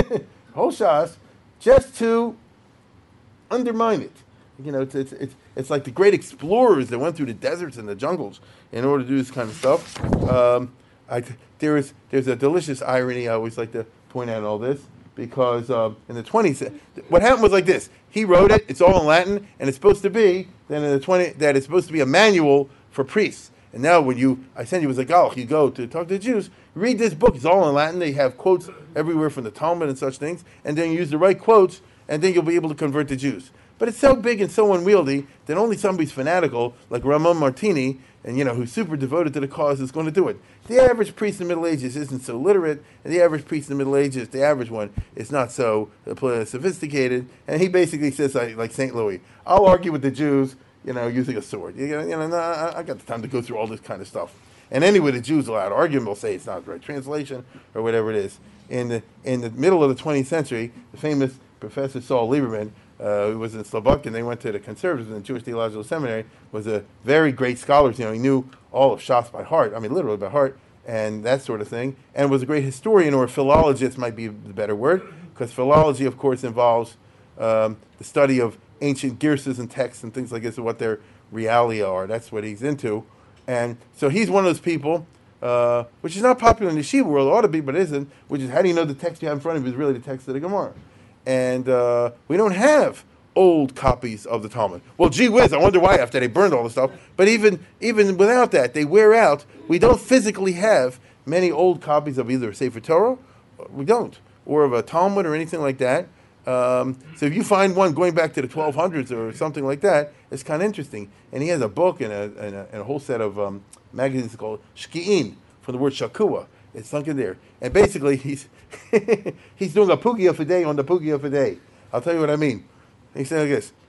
whole shas just to undermine it. You know, it's, it's it's it's like the great explorers that went through the deserts and the jungles in order to do this kind of stuff. Um, I, there is there's a delicious irony I always like to point out in all this, because um, in the twenties, what happened was like this: he wrote it, it's all in Latin, and it's supposed to be then in the twenty that it's supposed to be a manual for priests. And now when you I send you as a galach, you go to talk to the Jews, read this book. It's all in Latin. They have quotes everywhere from the Talmud and such things, and then you use the right quotes, and then you'll be able to convert the Jews. But it's so big and so unwieldy that only somebody's fanatical, like Ramon Martini, and you know, who's super devoted to the cause, is going to do it. The average priest in the Middle Ages isn't so literate, and the average priest in the Middle Ages, the average one, is not so uh, sophisticated. And he basically says, like, like Saint Louis, I'll argue with the Jews, you know, using a sword. You know, you know, no, I, I got the time to go through all this kind of stuff. And anyway, the Jews allowed to argue, and they'll say it's not the right translation or whatever it is. In the in the middle of the twentieth century, the famous Professor Saul Lieberman, Uh, who was in Slovak, and they went to the conservatives in the Jewish Theological Seminary, was a very great scholar. You know, he knew all of Shas by heart. I mean, literally by heart. and that sort of thing, and was a great historian, or philologist might be the better word, because philology, of course, involves um, the study of ancient girsas and texts and things like this, and what their realia are. That's what he's into. And so he's one of those people, uh, which is not popular in the yeshiva world, it ought to be, but isn't, which is how do you know the text you have in front of you is really the text of the Gemara? And uh, we don't have old copies of the Talmud. Well, gee whiz, I wonder why after they burned all the stuff. But even even without that, they wear out. We don't physically have many old copies of either Sefer Torah, we don't, or of a Talmud or anything like that. Um, so if you find one going back to the twelve hundreds or something like that, it's kind of interesting. And he has a book and a, and a, and a whole set of um, magazines called Shki'in, from the word Shakua. It's sunk in there. And basically, he's he's doing a Pugia Fidei on the Pugia Fidei. I'll tell you what I mean. He said like this,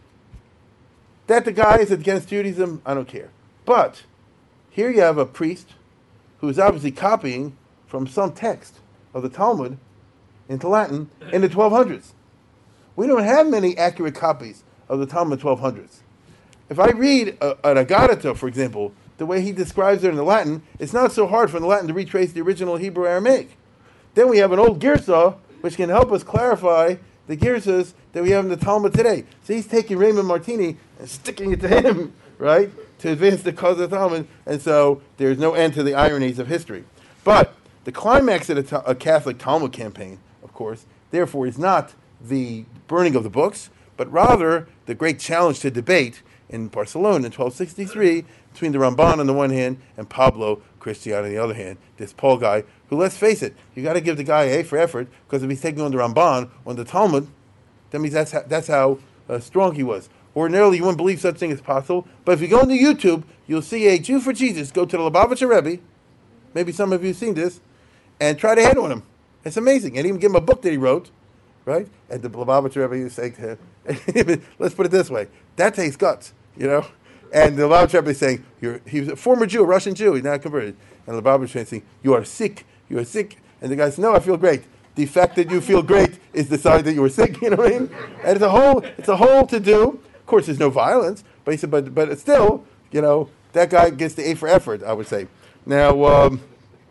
that the guy is against Judaism, I don't care. But here you have a priest who is obviously copying from some text of the Talmud into Latin in the twelve hundreds. We don't have many accurate copies of the Talmud twelve hundreds. If I read a, an Agadata, for example, the way he describes it in the Latin, it's not so hard for the Latin to retrace the original Hebrew Aramaic. Then we have an old Girsa, which can help us clarify the Girsas that we have in the Talmud today. So he's taking Raymond Martini and sticking it to him, right, to advance the cause of the Talmud. And so there's no end to the ironies of history. But the climax of a, ta- a Catholic Talmud campaign, of course, therefore, is not the burning of the books, but rather the great challenge to debate in Barcelona in twelve sixty-three between the Ramban on the one hand and Pablo Cristiano on the other hand, this Paul guy, who, let's face it, you got to give the guy A for effort, because if he's taking on the Ramban on the Talmud, that means that's how, that's how uh, strong he was. Ordinarily, you wouldn't believe such thing is possible, but if you go into YouTube, you'll see a Jew for Jesus go to the Lubavitcher Rebbe, maybe some of you have seen this, and try to head on him. It's amazing. And even give him a book that he wrote, right? And the Lubavitcher Rebbe is saying to him, let's put it this way, that takes guts, you know? And the Lubavitcher Rebbe is saying, You're, he was a former Jew, a Russian Jew, he's not converted. And the Lubavitcher Rebbe is saying, you are sick, you are sick. And the guy says, no, I feel great. The fact that you feel great is the sign that you were sick, you know what I mean? And it's a whole, it's a whole to do. Of course, there's no violence, but he said, but, but it's still, you know, that guy gets the A for effort, I would say. Now, um,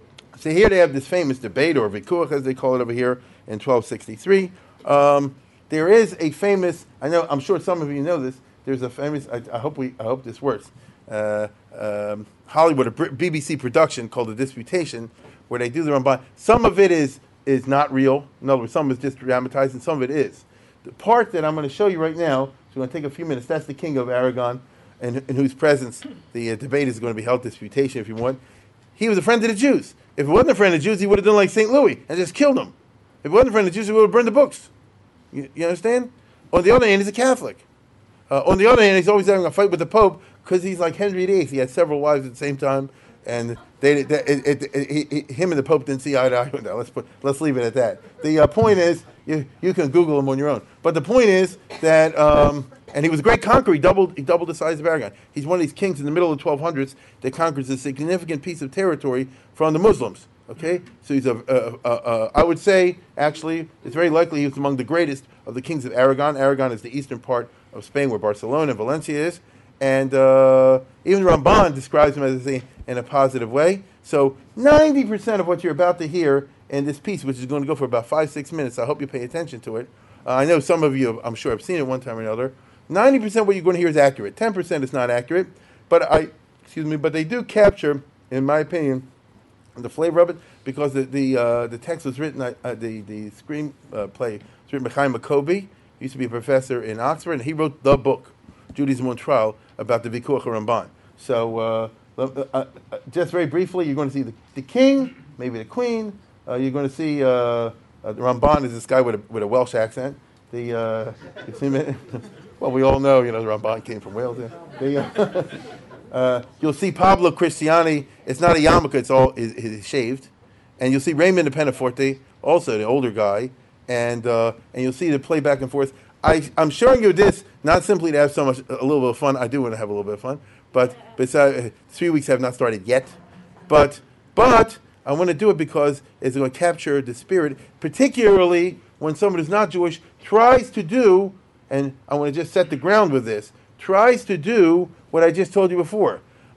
so here they have this famous debate, or vikuach, as they call it over here, in twelve sixty-three. Um, there is a famous, I know, I'm sure some of you know this, there's a famous, I, I hope we, I hope this works, uh, um, Hollywood, a B B C production called The Disputation, where they do the Ramban. Some of it is is not real. In other words, some is just dramatized, and some of it is. The part that I'm going to show you right now, so it's going to take a few minutes, that's the king of Aragon, in, in whose presence the uh, debate is going to be held, disputation, if you want. He was a friend of the Jews. If he wasn't a friend of the Jews, he would have done like Saint Louis and just killed them. If he wasn't a friend of the Jews, he would have burned the books. You, you understand? On the other hand, he's a Catholic. Uh, on the other hand, he's always having a fight with the Pope because he's like Henry the Eighth. He had several wives at the same time, and they, they, it, it, it, it, him and the Pope didn't see eye to eye. No, let's put, let's leave it at that. The uh, point is, you you can Google him on your own. But the point is that, um, and he was a great conqueror. He doubled he doubled the size of Aragon. He's one of these kings in the middle of the twelve hundreds that conquers a significant piece of territory from the Muslims. Okay, so he's a, a, a, a I would say actually it's very likely he was among the greatest of the kings of Aragon. Aragon is the eastern part of Spain, where Barcelona and Valencia is, and uh, even Ramban describes him as a, in a positive way. So ninety percent of what you're about to hear in this piece, which is going to go for about five, six minutes, I hope you pay attention to it. Uh, I know some of you, I'm sure, have seen it one time or another. ninety percent of what you're going to hear is accurate. ten percent is not accurate, but I, excuse me, but they do capture, in my opinion, the flavor of it, because the the, uh, the text was written, uh, the the screenplay uh, play was written by Chaim Jacobi. He used to be a professor in Oxford, and he wrote the book, Judaism on Trial, about the Vikuach Ramban. So, uh, uh, uh, just very briefly, you're going to see the, the king, maybe the queen. Uh, you're going to see uh, uh, the Ramban is this guy with a with a Welsh accent. The uh, you see me? Well, we all know, you know, the Ramban came from Wales. Yeah. The, uh, uh, you'll see Pablo Cristiani. It's not a yarmulke; it's all is, is shaved. And you'll see Raymond de Penaforte, also the older guy. And uh, and you'll see the play back and forth. I, I'm showing you this not simply to have so much a little bit of fun. I do want to have a little bit of fun, but but uh, three weeks have not started yet. But but I want to do it because it's going to capture the spirit, particularly when someone who's not Jewish tries to do. And I want to just set the ground with this. Tries to do what I just told you before.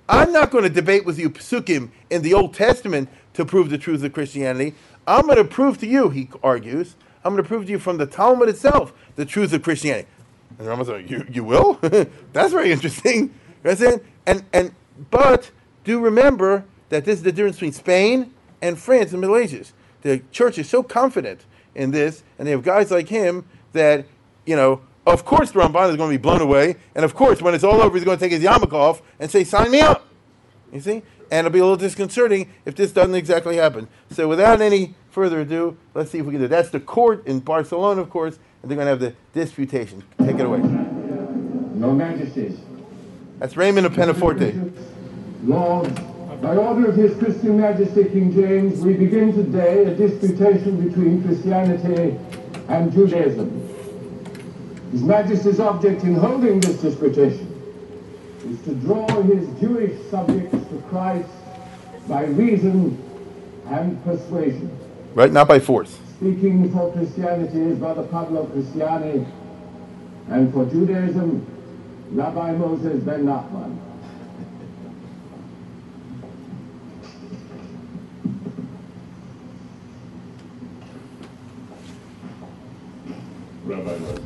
I'm not going to debate with you psukim in the Old Testament to prove the truth of Christianity. I'm going to prove to you, he argues, I'm going to prove to you from the Talmud itself the truth of Christianity. And the Rambam's like, you, you will? That's very interesting. That's it. And, and, but do remember that this is the difference between Spain and France and Middle Ages. The church is so confident in this, and they have guys like him that, you know, of course the Ramban is going to be blown away, and of course when it's all over he's going to take his yarmulke off and say, sign me up. You see? And it'll be a little disconcerting if this doesn't exactly happen. So without any further ado, let's see if we can do it. That's the court in Barcelona, of course, and they're going to have the disputation. Take it away. Your Majesties. That's Raymond of Penaforte. Lord, by order of His Christian Majesty King James, we begin today a disputation between Christianity and Judaism. His Majesty's object in holding this disputation is to draw his Jewish subjects to Christ by reason and persuasion. Right, not by force. Speaking for Christianity is Brother Pablo Cristiani, and for Judaism, Rabbi Moses ben Nachman. Rabbi Moses.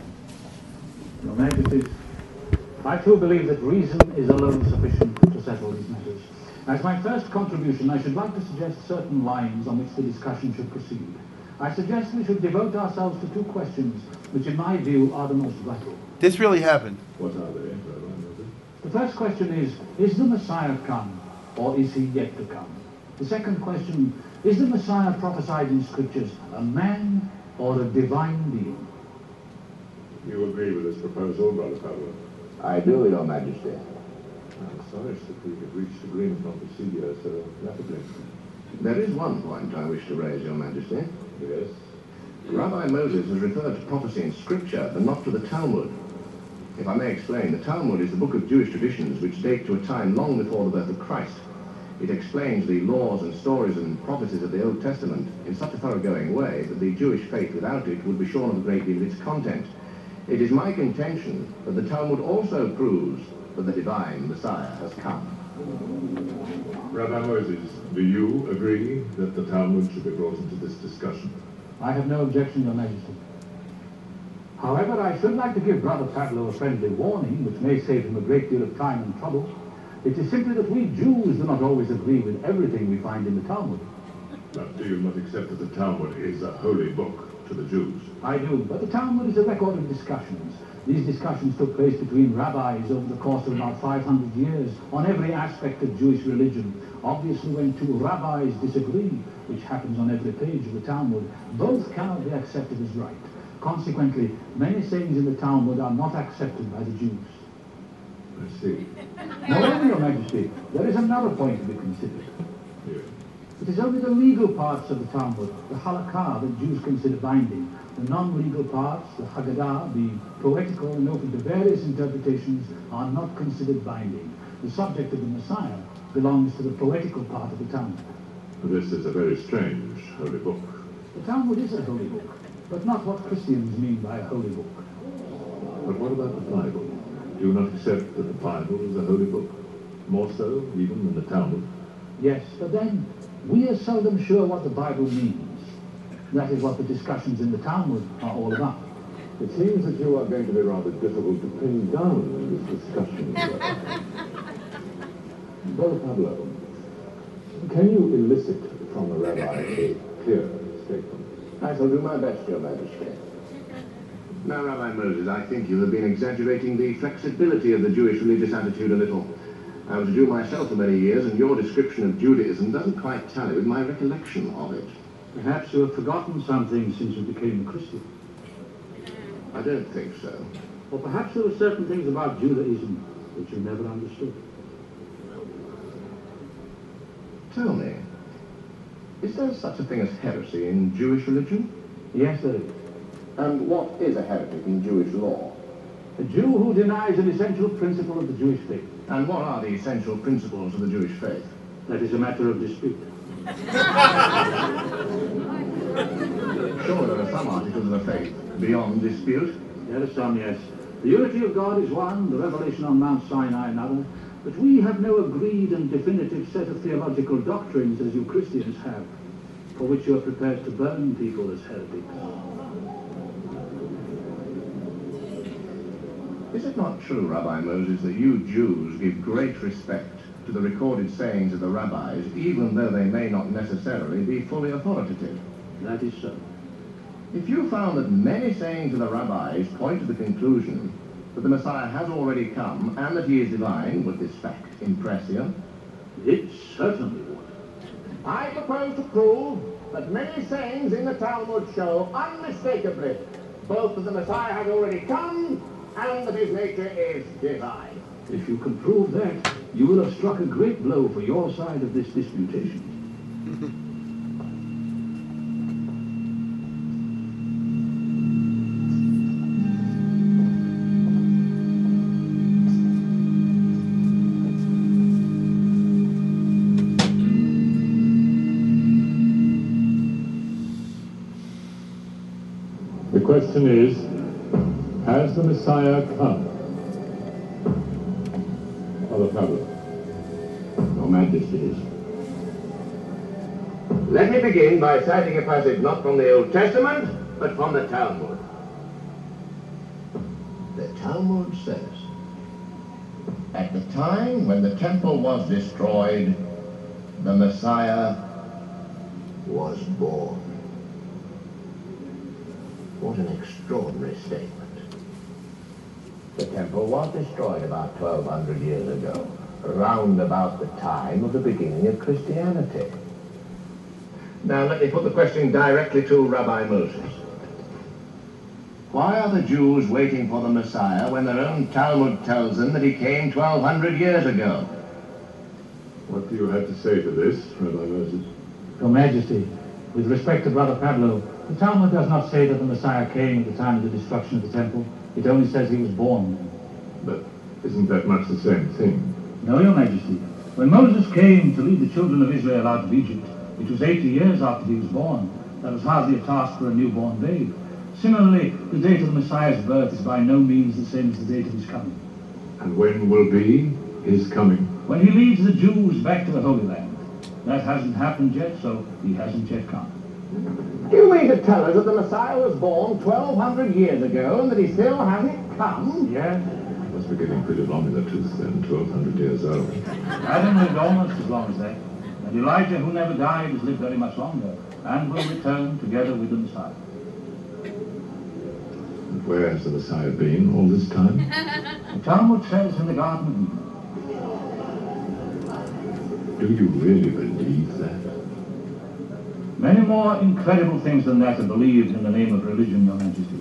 Your Majesties, I too believe that reason is alone sufficient to settle these matters. As my first contribution, I should like to suggest certain lines on which the discussion should proceed. I suggest we should devote ourselves to two questions, which in my view are the most vital. This really happened. What are they, Rabbi Moses? The first question is, is the Messiah come, or is he yet to come? The second question, is the Messiah prophesied in Scriptures a man or a divine being? You agree with this proposal, Brother Pablo? I do, Your Majesty. I'm sorry that we have reached agreement on procedure so rapidly. There is one point I wish to raise, Your Majesty. Yes? Rabbi Moses has referred to prophecy in Scripture, but not to the Talmud. If I may explain, the Talmud is the book of Jewish traditions which date to a time long before the birth of Christ. It explains the laws and stories and prophecies of the Old Testament in such a thoroughgoing way that the Jewish faith without it would be shorn of a great deal of its content. It is my contention that the Talmud also proves that the divine Messiah has come. Rabbi Moses, do you agree that the Talmud should be brought into this discussion? I have no objection, Your Majesty. However, I should like to give Brother Pablo a friendly warning, which may save him a great deal of time and trouble. It is simply that we Jews do not always agree with everything we find in the Talmud. Now, do you not accept that the Talmud is a holy book to the Jews? I do, but the Talmud is a record of discussions. These discussions took place between rabbis over the course of about five hundred years on every aspect of Jewish religion. Obviously, when two rabbis disagree, which happens on every page of the Talmud, both cannot be accepted as right. Consequently, many sayings in the Talmud are not accepted by the Jews. I see. Moreover, Your Majesty, there is another point to be considered. Yes. It is only the legal parts of the Talmud, the halakha, that Jews consider binding. The non-legal parts, the Haggadah, the poetical and open to various interpretations, are not considered binding. The subject of the Messiah belongs to the poetical part of the Talmud. This is a very strange holy book. The Talmud is a holy book, but not what Christians mean by a holy book. But what about the Bible? Do you not accept that the Bible is a holy book? More so, even than the Talmud? Yes, but then, we are seldom sure what the Bible means. That is what the discussions in the Talmud are all about. It seems that you are going to be rather difficult to pin down in this discussion. Brother Pablo, can you elicit from the rabbi a clear statement? I shall do my best, Your Majesty. Now, Rabbi Moses, I think you have been exaggerating the flexibility of the Jewish religious attitude a little. I was a Jew myself for many years, and your description of Judaism doesn't quite tally with my recollection of it. Perhaps you have forgotten something since you became a Christian. I don't think so. Or perhaps there were certain things about Judaism which you never understood. Tell me, is there such a thing as heresy in Jewish religion? Yes, there is. And what is a heretic in Jewish law? A Jew who denies an essential principle of the Jewish faith. And what are the essential principles of the Jewish faith? That is a matter of dispute. Sure, there are some articles of the faith beyond dispute. There are some, yes. The unity of God is one, the revelation on Mount Sinai another, But we have no agreed and definitive set of theological doctrines as you Christians have, for which you are prepared to burn people as heretics. Is it not true, Rabbi Moses, that you Jews give great respect to the recorded sayings of the rabbis, even though they may not necessarily be fully authoritative? That is so. If you found that many sayings of the rabbis point to the conclusion that the Messiah has already come and that he is divine, would this fact impress you? It certainly would. I propose to prove that many sayings in the Talmud show unmistakably both that the Messiah has already come and that his nature is divine. If you can prove that, you will have struck a great blow for your side of this disputation. The question is, has the Messiah come? Father Pablo. Your Majesties. Let me begin by citing a passage not from the Old Testament, but from the Talmud. The Talmud says, at the time when the temple was destroyed, the Messiah was born. What an extraordinary statement. The temple was destroyed about twelve hundred years ago, around about the time of the beginning of Christianity. Now let me put the question directly to Rabbi Moses. Why are the Jews waiting for the Messiah when their own Talmud tells them that he came twelve hundred years ago? What do you have to say to this, Rabbi Moses? Your Majesty, with respect to Brother Pablo, the Talmud does not say that the Messiah came at the time of the destruction of the temple. It only says he was born. But isn't that much the same thing? No, Your Majesty. When Moses came to lead the children of Israel out of Egypt, which was eighty years after he was born, that was hardly a task for a newborn babe. Similarly, the date of the Messiah's birth is by no means the same as the date of his coming. And when will be his coming? When he leads the Jews back to the Holy Land. That hasn't happened yet, so he hasn't yet come. Do you mean to tell us that the Messiah was born twelve hundred years ago and that he still hasn't come? Yes. Must be getting pretty long in the tooth then, twelve hundred years old. Adam lived almost as long as that. And Elijah, who never died, has lived very much longer and will return together with the Messiah. And where has the Messiah been all this time? The Talmud says in the Garden of Eden. Do you really believe that? Many more incredible things than that are believed in the name of religion, Your Majesty.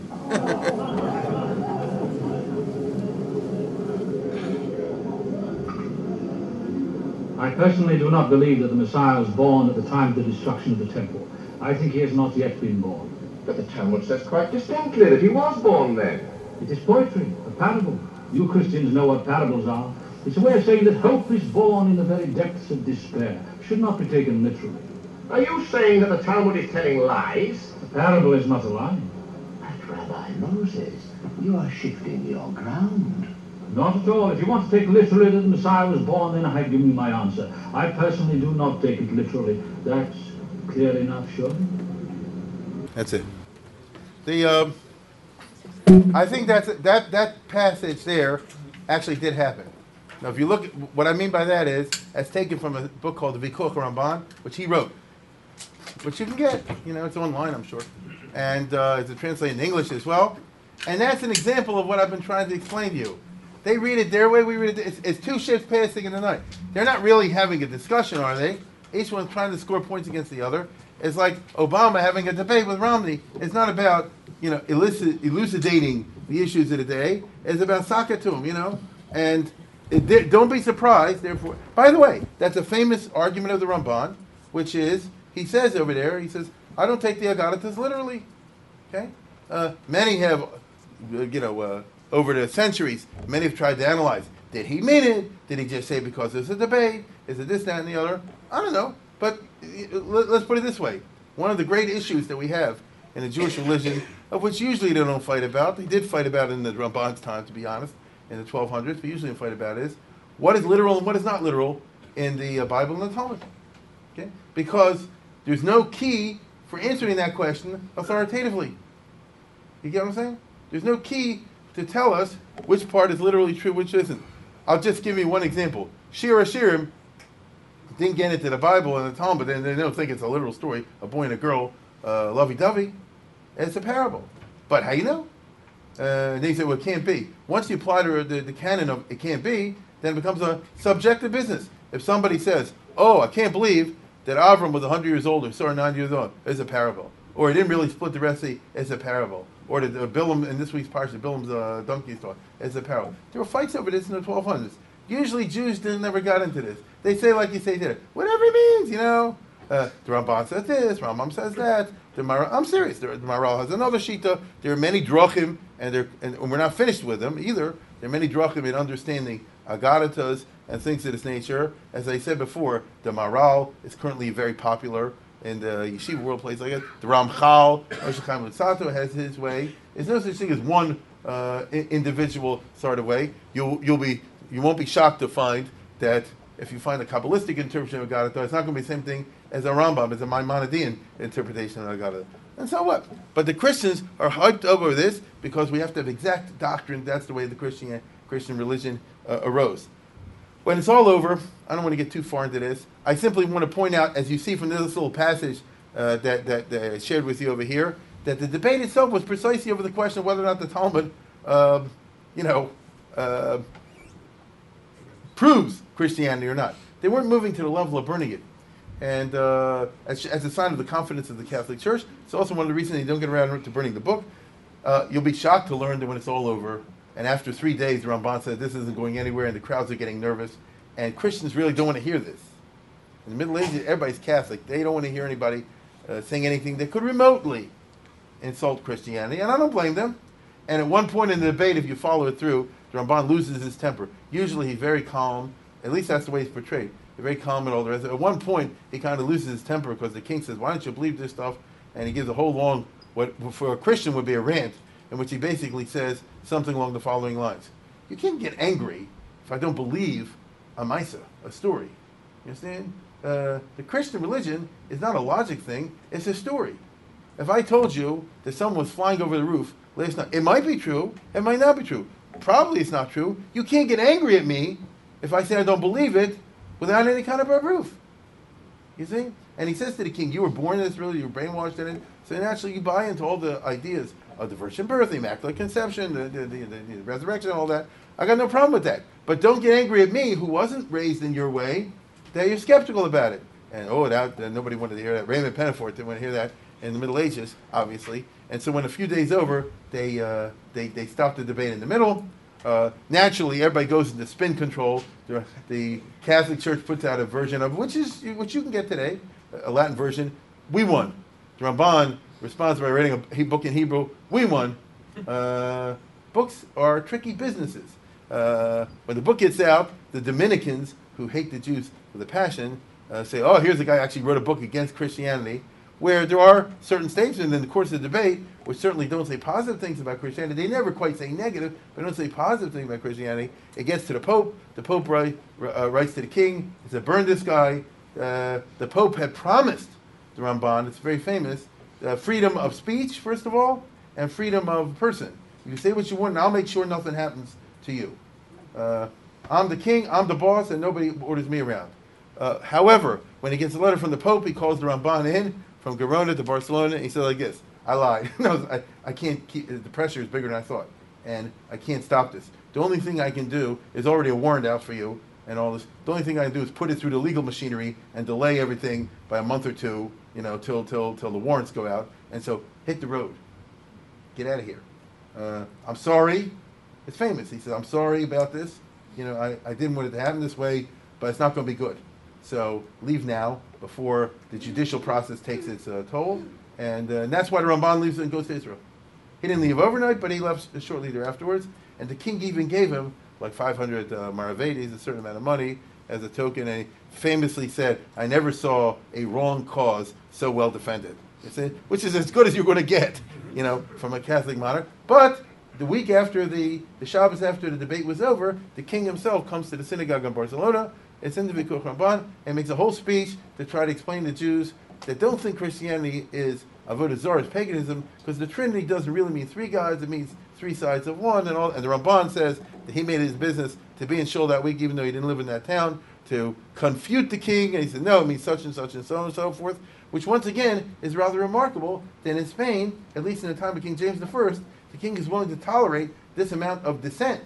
I personally do not believe that the Messiah was born at the time of the destruction of the temple. I think he has not yet been born. But the Talmud says quite distinctly that he was born then. It is poetry, a parable. You Christians know what parables are. It's a way of saying that hope is born in the very depths of despair. It should not be taken literally. Are you saying that the Talmud is telling lies? A parable is not a lie. But Rabbi Moses, you are shifting your ground. Not at all. If you want to take literally that the Messiah was born, then I have given you my answer. I personally do not take it literally. That's clear enough, surely? That's it. The um, I think that's that that passage there actually did happen. Now, if you look, at, what I mean by that is, that's taken from a book called the Vikuch Ramban, which he wrote, which you can get. You know, it's online, I'm sure, and uh, it's translated in English as well. And that's an example of what I've been trying to explain to you. They read it their way, we read it. It's, it's two ships passing in the night. They're not really having a discussion, are they? Each one's trying to score points against the other. It's like Obama having a debate with Romney. It's not about, you know, elucid, elucidating the issues of the day. It's about sakatum, you know. And it, don't be surprised, therefore. By the way, that's a famous argument of the Ramban, which is, he says over there, he says, I don't take the Agadah literally. Okay? Uh, many have, uh, you know, uh, over the centuries, many have tried to analyze. Did he mean it? Did he just say because there's a debate? Is it this, that, and the other? I don't know. But let's put it this way. One of the great issues that we have in the Jewish religion, of which usually they don't fight about, they did fight about it in the Ramban's time, to be honest, in the twelve hundreds, but usually they fight about is, what is literal and what is not literal in the uh, Bible and the Talmud. Okay? Because there's no key for answering that question authoritatively. You get what I'm saying? There's no key to tell us which part is literally true, which isn't. I'll just give you one example. Shir Hashirim didn't get into the Bible and the Talmud, and they don't think it's a literal story, a boy and a girl, uh, lovey-dovey. It's a parable. But how you know? Uh, they say, well, it can't be. Once you apply to the, the canon of it can't be, then it becomes a subjective business. If somebody says, oh, I can't believe that Avram was one hundred years old or Sarah ninety years old, it's a parable. Or he didn't really split the Red Sea, it's a parable. Or the, the Bilam, in this week's parsha, Bilam's uh, donkey story, it's a parable. There were fights over this in the twelve hundreds. Usually Jews didn't, never got into this. They say like you say there, whatever it means, you know. Uh, the Ramban says this, Rambam says that. The Maral, I'm serious, the, the Maral has another shita. There are many drachim, and, and, and we're not finished with them either. There are many drachim in understanding Agadatas and things of this nature. As I said before, the Maral is currently very popular in the yeshiva world, place like it. The Ramchal, Moshe Chaim Luzzatto, has his way. There's no such thing as one uh, I- individual sort of way. You'll you'll be you won't be shocked to find that if you find a Kabbalistic interpretation of Agadatas, it's not going to be the same thing as a Rambam, as a Maimonidean interpretation of Agadatas. And so what? But the Christians are hyped over this because we have to have exact doctrine. That's the way the Christian Christian religion uh, arose. When it's all over, I don't want to get too far into this. I simply want to point out, as you see from this little passage uh, that, that, that I shared with you over here, that the debate itself was precisely over the question of whether or not the Talmud, uh, you know, uh, proves Christianity or not. They weren't moving to the level of burning it. And uh, as, as a sign of the confidence of the Catholic Church, it's also one of the reasons they don't get around to burning the book. Uh, you'll be shocked to learn that when it's all over, and after three days, the Ramban said this isn't going anywhere, and the crowds are getting nervous, and Christians really don't want to hear this. In the Middle Ages, everybody's Catholic. They don't want to hear anybody uh, saying anything that could remotely insult Christianity, and I don't blame them. And at one point in the debate, if you follow it through, the Ramban loses his temper. Usually he's very calm. At least that's the way he's portrayed. He's very calm and all the rest. At one point, he kind of loses his temper because the king says, why don't you believe this stuff? And he gives a whole long, what for a Christian would be a rant, in which he basically says something along the following lines. You can't get angry if I don't believe a Maisa, a story. You understand? Uh, the Christian religion is not a logic thing, it's a story. If I told you that someone was flying over the roof last night, it might be true, it might not be true. Probably it's not true. You can't get angry at me if I say I don't believe it without any kind of a proof. You see? And he says to the king, you were born in this religion, you were brainwashed in it, so naturally you buy into all the ideas of the virgin birth, the immaculate conception, the, the, the, the, the resurrection, all that. I got no problem with that. But don't get angry at me, who wasn't raised in your way, that you're skeptical about it. And oh, that, uh, nobody wanted to hear that. Raymond Penafort didn't want to hear that in the Middle Ages, obviously. And so when a few days over, they uh, they, they stopped the debate in the middle. Uh, naturally, everybody goes into spin control. The, the Catholic Church puts out a version of, which is which you can get today, a Latin version. We won. The Ramban responds by writing a book in Hebrew. We won. Uh, books are tricky businesses. Uh, when the book gets out, the Dominicans, who hate the Jews with a passion, uh, say, oh, here's a guy who actually wrote a book against Christianity, where there are certain statements in the course of the debate which certainly don't say positive things about Christianity. They never quite say negative, but don't say positive things about Christianity. It gets to the Pope. The Pope write, uh, writes to the king. He said, burn this guy. Uh, the Pope had promised the Ramban, it's very famous, uh, freedom of speech, first of all, and freedom of person. You can say what you want, and I'll make sure nothing happens to you. Uh, I'm the king, I'm the boss, and nobody orders me around. Uh, however, when he gets a letter from the Pope, he calls the Ramban in from Gerona to Barcelona, and he said like this, I lied. no, I, I can't keep, the pressure is bigger than I thought, and I can't stop this. The only thing I can do is already a warrant out for you, and all this. The only thing I can do is put it through the legal machinery and delay everything by a month or two, you know, till till till the warrants go out. And so, hit the road. Get out of here. Uh, I'm sorry. It's famous. He said, I'm sorry about this. You know, I, I didn't want it to happen this way, but it's not going to be good. So, leave now before the judicial process takes its uh, toll. And, uh, and that's why the Ramban leaves and goes to Israel. He didn't leave overnight, but he left shortly thereafterwards. And the king even gave him like five hundred uh, maravedis, a certain amount of money, as a token. And he famously said, I never saw a wrong cause so well defended. You see? Which is as good as you're going to get, you know, from a Catholic monarch. But the week after the, the Shabbos after the debate was over, the king himself comes to the synagogue in Barcelona, it's in the Vikuch Ramban, and makes a whole speech to try to explain to Jews that don't think Christianity is Avodah Zarah, is paganism, because the Trinity doesn't really mean three gods, it means three sides of one, and all. And the Ramban says that he made it his business to be in Shul that week, even though he didn't live in that town, to confute the king, and he said, no, it means such and such and so on and so forth, which once again is rather remarkable that in Spain, at least in the time of King James the First, the king is willing to tolerate this amount of dissent,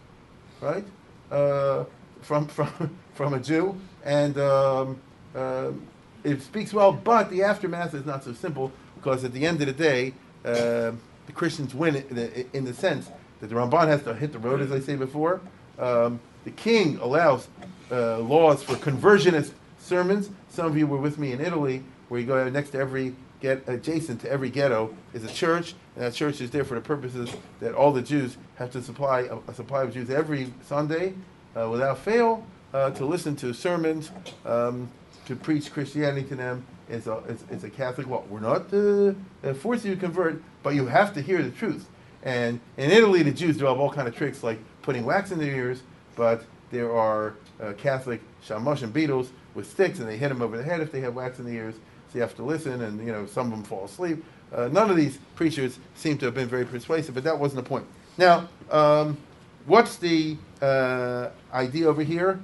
right, uh, from, from, from a Jew, and um, uh, it speaks well, but the aftermath is not so simple, because at the end of the day, uh, the Christians win in the, in the sense that the Ramban has to hit the road, as I say before. Um, the king allows uh, laws for conversionist sermons. Some of you were with me in Italy, where you go next to every, get adjacent to every ghetto is a church, and that church is there for the purposes that all the Jews have to supply a, a supply of Jews every Sunday, uh, without fail, uh, to listen to sermons, um, to preach Christianity to them. It's a, it's, it's a Catholic law. We're not uh, uh, forcing you to convert, but you have to hear the truth. And in Italy, the Jews develop all kind of tricks, like putting wax in their ears, but there are uh, Catholic shamash and beetles with sticks, and they hit them over the head if they have wax in the ears. So you have to listen, and you know some of them fall asleep. Uh, none of these preachers seem to have been very persuasive, but that wasn't the point. Now, um, what's the uh, idea over here?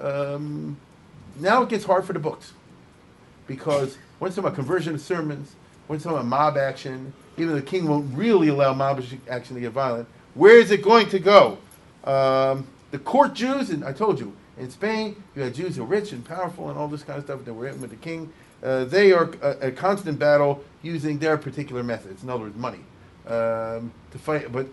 Um, now it gets hard for the books, because when it's talking about conversion of sermons, when it's talking about mob action, even the king won't really allow mob action to get violent. Where is it going to go? Um, the court Jews, and I told you, in Spain, you had Jews who were rich and powerful and all this kind of stuff that were in with the king. Uh, they are a, a constant battle using their particular methods, in other words, money, um, to fight. But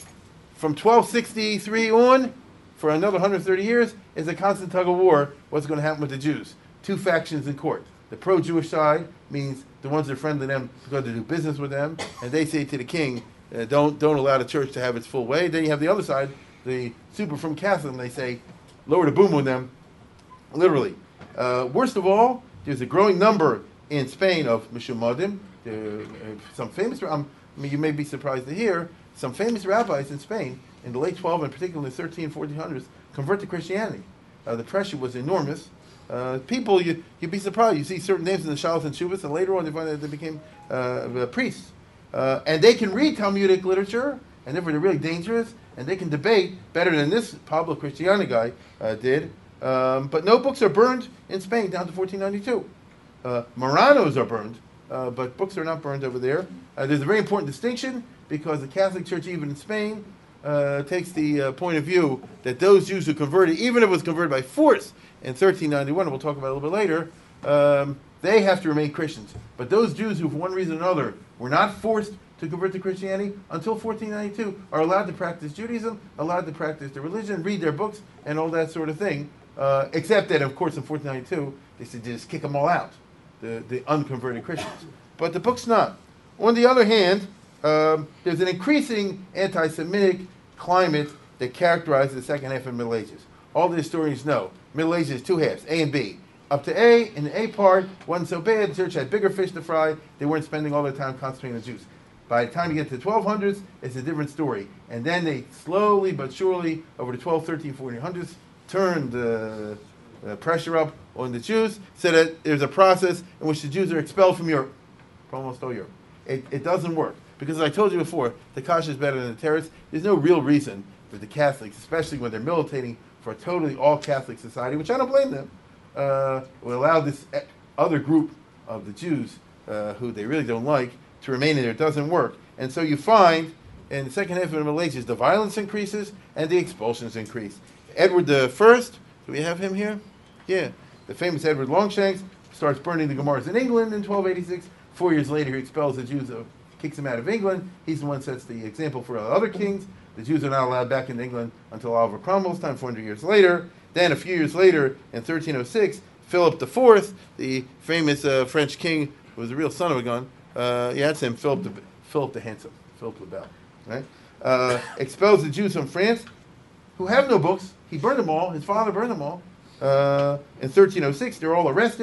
from twelve sixty-three on, for another one hundred thirty years, is a constant tug of war. What's going to happen with the Jews? Two factions in court. The pro-Jewish side means the ones that are friendly to them because they do business with them, and they say to the king, uh, don't don't allow the church to have its full way. Then you have the other side, the super from Catholic, and they say, lower the boom on them, literally. Uh, worst of all, there's a growing number in Spain of Mishumadim. Uh, some famous, um, I mean, you may be surprised to hear, some famous rabbis in Spain in the late twelve and particularly in the thirteen, fourteen hundreds convert to Christianity. Uh, the pressure was enormous. Uh, people, you, you'd be surprised. You see certain names in the Shalos and Shuvas, and later on you find that they became uh, priests. Uh, and they can read Talmudic literature, and therefore they're really dangerous, and they can debate better than this Pablo Cristiano guy uh, did. Um, but no books are burned in Spain down to fourteen ninety-two. Uh, Maranos are burned, uh, but books are not burned over there. Uh, there's a very important distinction, because the Catholic Church, even in Spain, uh, takes the uh, point of view that those Jews who converted, even if it was converted by force in thirteen ninety-one, and we'll talk about it a little bit later, um, they have to remain Christians. But those Jews who, for one reason or another, were not forced to convert to Christianity until fourteen ninety-two are allowed to practice Judaism, allowed to practice their religion, read their books, and all that sort of thing. Uh, except that, of course, in fourteen ninety-two, they said just kick them all out, the, the unconverted Christians. But the book's not. On the other hand, um, there's an increasing anti-Semitic climate that characterizes the second half of the Middle Ages. All the historians know Middle Ages is two halves, A and B. Up to A, in the A part, wasn't so bad. The church had bigger fish to fry. They weren't spending all their time concentrating on the Jews. By the time you get to the twelve hundreds, it's a different story. And then they slowly but surely, over the twelve, thirteen, fourteen hundreds, turned the uh, pressure up on the Jews, so that there's a process in which the Jews are expelled from Europe, from almost all Europe. It, it doesn't work. Because as I told you before, the kasha is better than the terrorists. There's no real reason for the Catholics, especially when they're militating for a totally all-Catholic society, which I don't blame them, uh, will allow this other group of the Jews, uh, who they really don't like, to remain in there. It doesn't work. And so you find, in the second half of the Middle Ages, the violence increases and the expulsions increase. Edward the First, do we have him here? Yeah. The famous Edward Longshanks starts burning the Gemaras in England in twelve eighty-six. Four years later, he expels the Jews, uh, kicks them out of England. He's the one that sets the example for other kings. The Jews are not allowed back in England until Oliver Cromwell's time, four hundred years later. Then, a few years later, in thirteen oh six, Philip the Fourth, the famous uh, French king, who was a real son of a gun, uh, yeah, that's him, Philip the, Philip the Handsome, Philip le Bel, right? Uh, expels the Jews from France, who have no books. He burned them all. His father burned them all. Uh, in thirteen oh six, they're all arrested,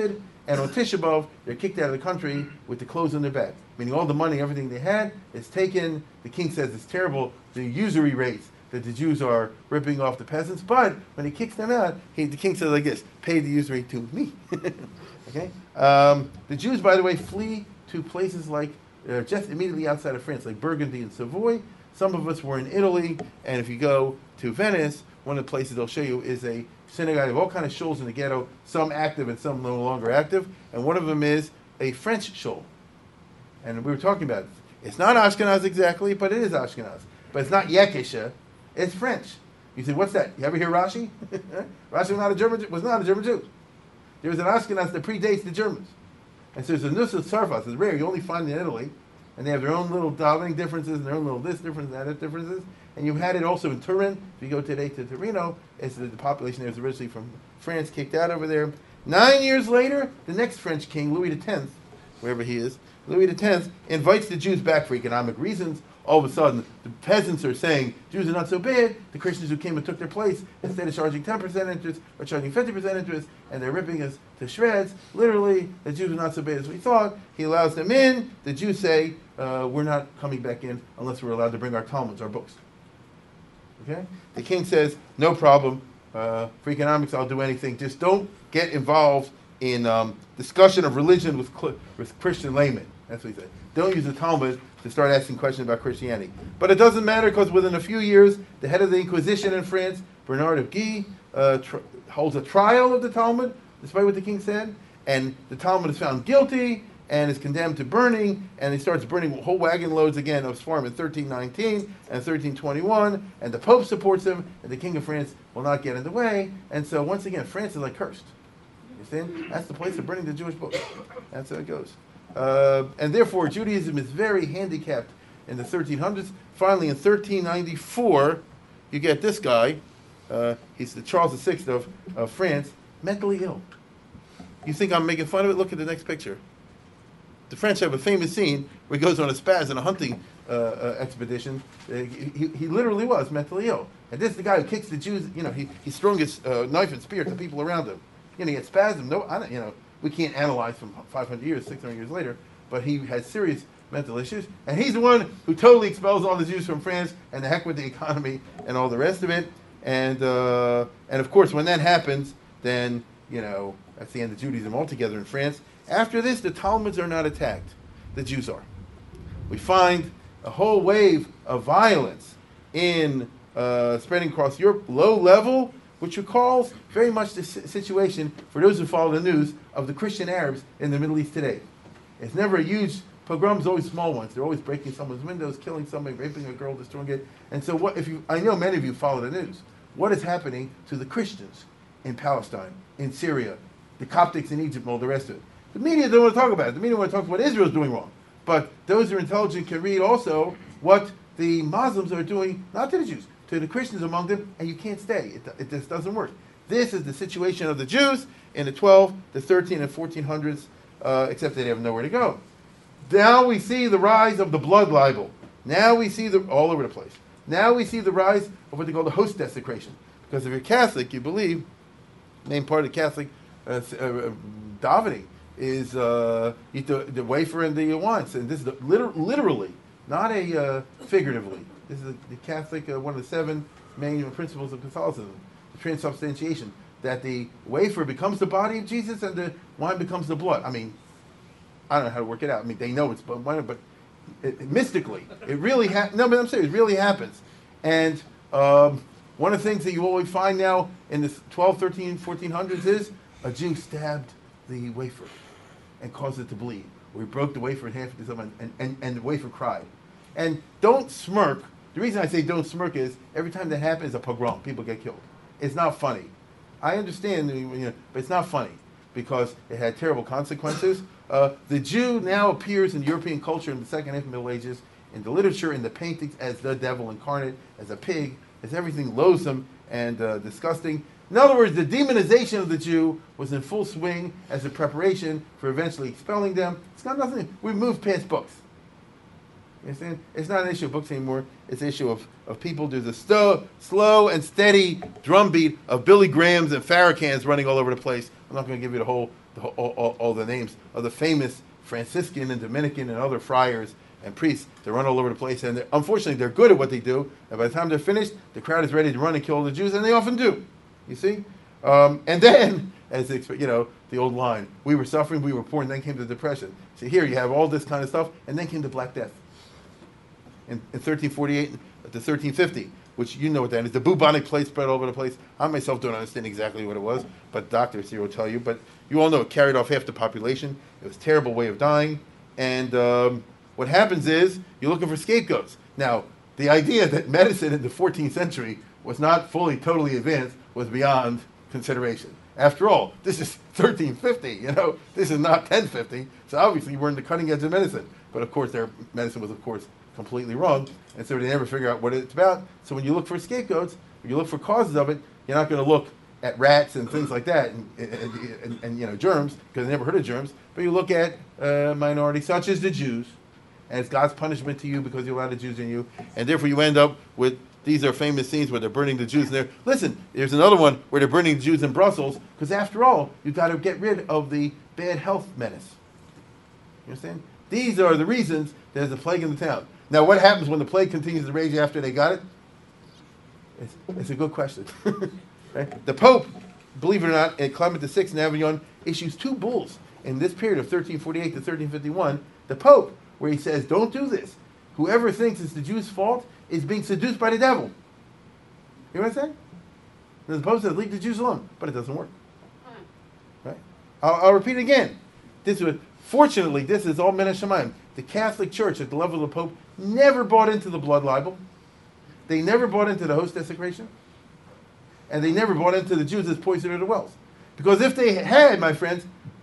And on Tisha B'Av, they're kicked out of the country with the clothes on their back. Meaning all the money, everything they had is taken. The king says it's terrible, the usury rates that the Jews are ripping off the peasants. But when he kicks them out, he, the king says like this, pay the usury to me. Okay. Um, the Jews, by the way, flee to places like uh, just immediately outside of France, like Burgundy and Savoy. Some of us were in Italy, and if you go to Venice, one of the places they'll show you is a synagogue of all kind of shuls in the ghetto, some active and some no longer active, and one of them is a French shul. And we were talking about it. It's not Ashkenaz exactly, but it is Ashkenaz. But it's not Yekisha, it's French. You say, what's that? You ever hear Rashi? Rashi was not a German, was not a German Jew. There was an Ashkenaz that predates the Germans. And so there's a Nusach Sarfas. It's rare. You only find it in Italy. And they have their own little davening differences and their own little this difference and that differences. And you had it also in Turin. If you go today to Torino, it's the, the population there was originally from France, kicked out over there. Nine years later, the next French king, Louis the tenth, wherever he is, Louis the tenth, invites the Jews back for economic reasons. All of a sudden, the peasants are saying, Jews are not so bad. The Christians who came and took their place, instead of charging ten percent interest, are charging fifty percent interest, and they're ripping us to shreds. Literally, the Jews are not so bad as we thought. He allows them in. The Jews say, uh, we're not coming back in unless we're allowed to bring our Talmuds, our books. Okay? The king says, no problem. Uh, for economics, I'll do anything. Just don't get involved in um, discussion of religion with, cl- with Christian laymen. That's what he said. Don't use the Talmud to start asking questions about Christianity. But it doesn't matter because within a few years, the head of the Inquisition in France, Bernard of Guy, uh, tr- holds a trial of the Talmud, despite what the king said, and the Talmud is found guilty and is condemned to burning, and he starts burning whole wagon loads again of Swarm in thirteen nineteen and thirteen twenty-one, and the Pope supports him, and the King of France will not get in the way, and so once again, France is like cursed. You understand? That's the place of burning the Jewish books. That's how it goes. Uh, and therefore, Judaism is very handicapped in the thirteen hundreds. Finally, in thirteen ninety-four, you get this guy. Uh, he's the Charles the Sixth of, of France, mentally ill. You think I'm making fun of it? Look at the next picture. The French have a famous scene where he goes on a spaz in a hunting uh, uh, expedition. Uh, he, he literally was mentally ill. And this is the guy who kicks the Jews. You know, he, he's throwing his uh, knife and spear to people around him. You know, he had spasm. No, I don't, you know, we can't analyze from five hundred years, six hundred years later, but he had serious mental issues. And he's the one who totally expels all the Jews from France and the heck with the economy and all the rest of it. And, uh, and of course, when that happens, then, you know, that's the end of Judaism altogether in France. After this, the Talmuds are not attacked. The Jews are. We find a whole wave of violence in uh, spreading across Europe, low level, which recalls very much the situation, for those who follow the news, of the Christian Arabs in the Middle East today. It's never a huge pogroms, always small ones. They're always breaking someone's windows, killing somebody, raping a girl, destroying it. And so what if you, I know many of you follow the news. What is happening to the Christians in Palestine, in Syria, the Coptics in Egypt, and all the rest of it? The media don't want to talk about it. The media want to talk about what Israel's doing wrong. But those who are intelligent can read also what the Muslims are doing, not to the Jews, to the Christians among them, and you can't stay. It, it just doesn't work. This is the situation of the Jews in the twelve, the thirteen, and fourteen hundreds, uh, except they have nowhere to go. Now we see the rise of the blood libel. Now we see the, all over the place. Now we see the rise of what they call the host desecration. Because if you're Catholic, you believe, main part of Catholic uh, uh, davening is uh, eat the, the wafer and the wines. And this is the, liter- literally, not a uh, figuratively. This is the, the Catholic, uh, one of the seven main principles of Catholicism, the transubstantiation, that the wafer becomes the body of Jesus and the wine becomes the blood. I mean, I don't know how to work it out. I mean, they know it's but, but it, it, mystically, it really happens. No, but I'm saying it really happens. And um, one of the things that you always find now in the twelve, thirteen, fourteen hundreds is a Jew stabbed the wafer and caused it to bleed. Or he broke the wafer in half to someone, and, and, and the wafer cried. And don't smirk. The reason I say don't smirk is every time that happens, a pogrom. People get killed. It's not funny. I understand, you know, but it's not funny because it had terrible consequences. Uh, the Jew now appears in European culture in the second half of the Middle Ages, in the literature, in the paintings, as the devil incarnate, as a pig, as everything loathsome and uh, disgusting. In other words, the demonization of the Jew was in full swing as a preparation for eventually expelling them. It's got nothing. We've moved past books. You understand? It's not an issue of books anymore. It's an issue of, of people. There's a slow, slow and steady drumbeat of Billy Grahams and Farrakhan's running all over the place. I'm not going to give you the whole, the whole all, all, all the names of the famous Franciscan and Dominican and other friars and priests. They run all over the place, and they're, unfortunately, they're good at what they do. And by the time they're finished, the crowd is ready to run and kill all the Jews, and they often do. You see? Um, and then, as they, you know, the old line, we were suffering, we were poor, and then came the depression. So here you have all this kind of stuff, and then came the Black Death. In, in thirteen forty-eight to thirteen fifty, which you know what that is. The bubonic plague spread all over the place. I myself don't understand exactly what it was, but doctors here will tell you. But you all know it carried off half the population. It was a terrible way of dying. And um, what happens is you're looking for scapegoats. Now, the idea that medicine in the fourteenth century was not fully, totally advanced was beyond consideration. After all, this is thirteen fifty, you know. This is not ten fifty. So obviously we're in the cutting edge of medicine. But of course, their medicine was, of course, completely wrong, and so they never figure out what it's about. So when you look for scapegoats, when you look for causes of it, you're not going to look at rats and things like that, and, and, and, and you know, germs, because they never heard of germs, but you look at uh, minorities such as the Jews, and it's God's punishment to you because you allow the Jews in you, and therefore you end up with, these are famous scenes where they're burning the Jews in there. Listen, there's another one where they're burning the Jews in Brussels, because after all, you've got to get rid of the bad health menace. You understand? These are the reasons there's a plague in the town. Now, what happens when the plague continues to rage after they got it? It's, it's a good question. Right? The Pope, believe it or not, at Clement the Sixth in Avignon, issues two bulls in this period of thirteen forty-eight to thirteen fifty-one. The Pope, where he says, don't do this. Whoever thinks it's the Jews' fault is being seduced by the devil. You know what I'm saying? The Pope says, leave the Jews alone, but it doesn't work. Right? I'll, I'll repeat it again. This was, fortunately, this is all Min Hashemayim. The Catholic Church, at the level of the Pope, never bought into the blood libel. They never bought into the host desecration. And they never bought into the Jews as poisoners the wells. Because if they had, my friends,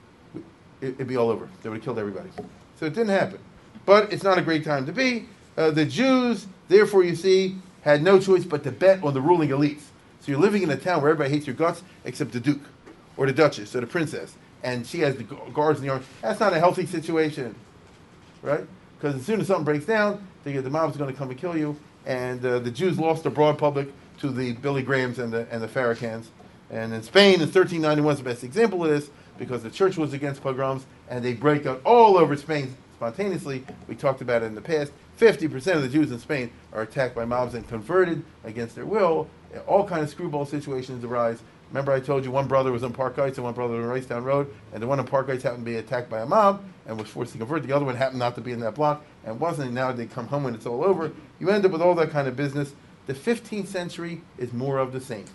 it, it'd be all over. They would have killed everybody. So it didn't happen. But it's not a great time to be. Uh, the Jews, therefore, you see, had no choice but to bet on the ruling elites. So you're living in a town where everybody hates your guts except the Duke, or the Duchess, or the Princess. And she has the guards in the army. That's not a healthy situation. Right? Because as soon as something breaks down, they get the mob's going to come and kill you. And uh, the Jews lost the broad public to the Billy Grahams and the and the Farrakhan's. And in Spain, in thirteen ninety-one is the best example of this, because the church was against pogroms, and they break out all over Spain spontaneously. We talked about it in the past. fifty percent of the Jews in Spain are attacked by mobs and converted against their will. All kinds of screwball situations arise. Remember I told you one brother was on Park Heights and one brother was on Ricetown Road, and the one on Park Heights happened to be attacked by a mob and was forced to convert. The other one happened not to be in that block and wasn't, and now they come home when it's all over. You end up with all that kind of business. The fifteenth century is more of the same.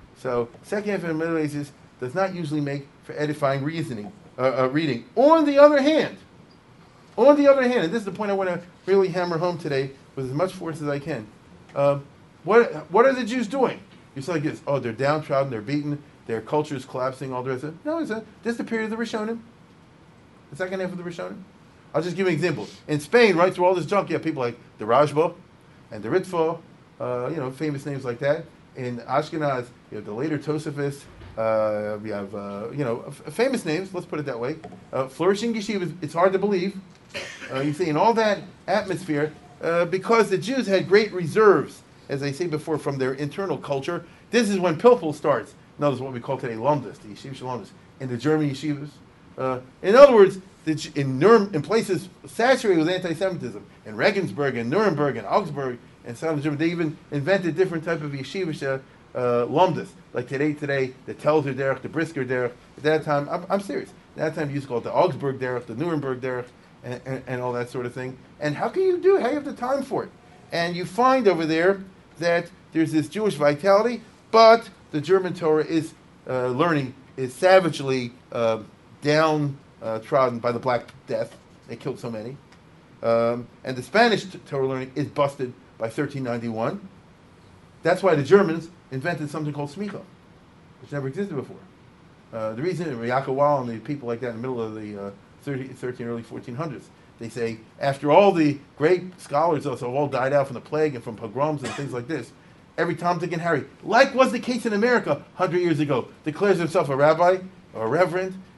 So second half of the Middle Ages does not usually make for edifying reasoning, uh, uh, reading. On the other hand, on the other hand, and this is the point I want to really hammer home today with as much force as I can, uh, what, what are the Jews doing? You say like this, oh, they're downtrodden, they're beaten, their culture is collapsing, all the rest of it. No, it's a, this is the period of the Rishonim. The second half of the Rishonim. I'll just give you an example. In Spain, right through all this junk, you have people like the Rajba and the Ritva, uh, you know, famous names like that. In Ashkenaz, you have the later Tosafists, uh, we have, uh, you know, f- famous names, let's put it that way. Uh, flourishing yeshivas, it's hard to believe. Uh, you see, in all that atmosphere, uh, because the Jews had great reserves, as I say before, from their internal culture. This is when Pilpul starts. Notice what we call today Lumdus, the Yeshiva Shalomdus, in the German yeshivas. Uh, in other words, the, in, Nurem, in places saturated with anti-Semitism, in Regensburg and Nuremberg and Augsburg and southern Germany, they even invented different type of yeshiva uh, Lumdus. Like today, today, the Telzer Derech, the Brisker Derech. At that time, I'm, I'm serious. At that time, you used to call it the Augsburg Derech, the Nuremberg Derech, and, and, and all that sort of thing. And how can you do it? How do you have the time for it? And you find over there that there's this Jewish vitality, but the German Torah is uh, learning is savagely uh, down uh, trodden by the Black Death. They killed so many. Um, and the Spanish t- Torah learning is busted by thirteen ninety-one. That's why the Germans invented something called smicha, which never existed before. Uh, the reason, Yaakov Wall and the people like that in the middle of the uh, thirteen, early fourteen hundreds, they say, after all the great scholars also all died out from the plague and from pogroms and things like this, every Tom, Dick, and Harry, like was the case in America one hundred years ago, declares himself a rabbi or a reverend,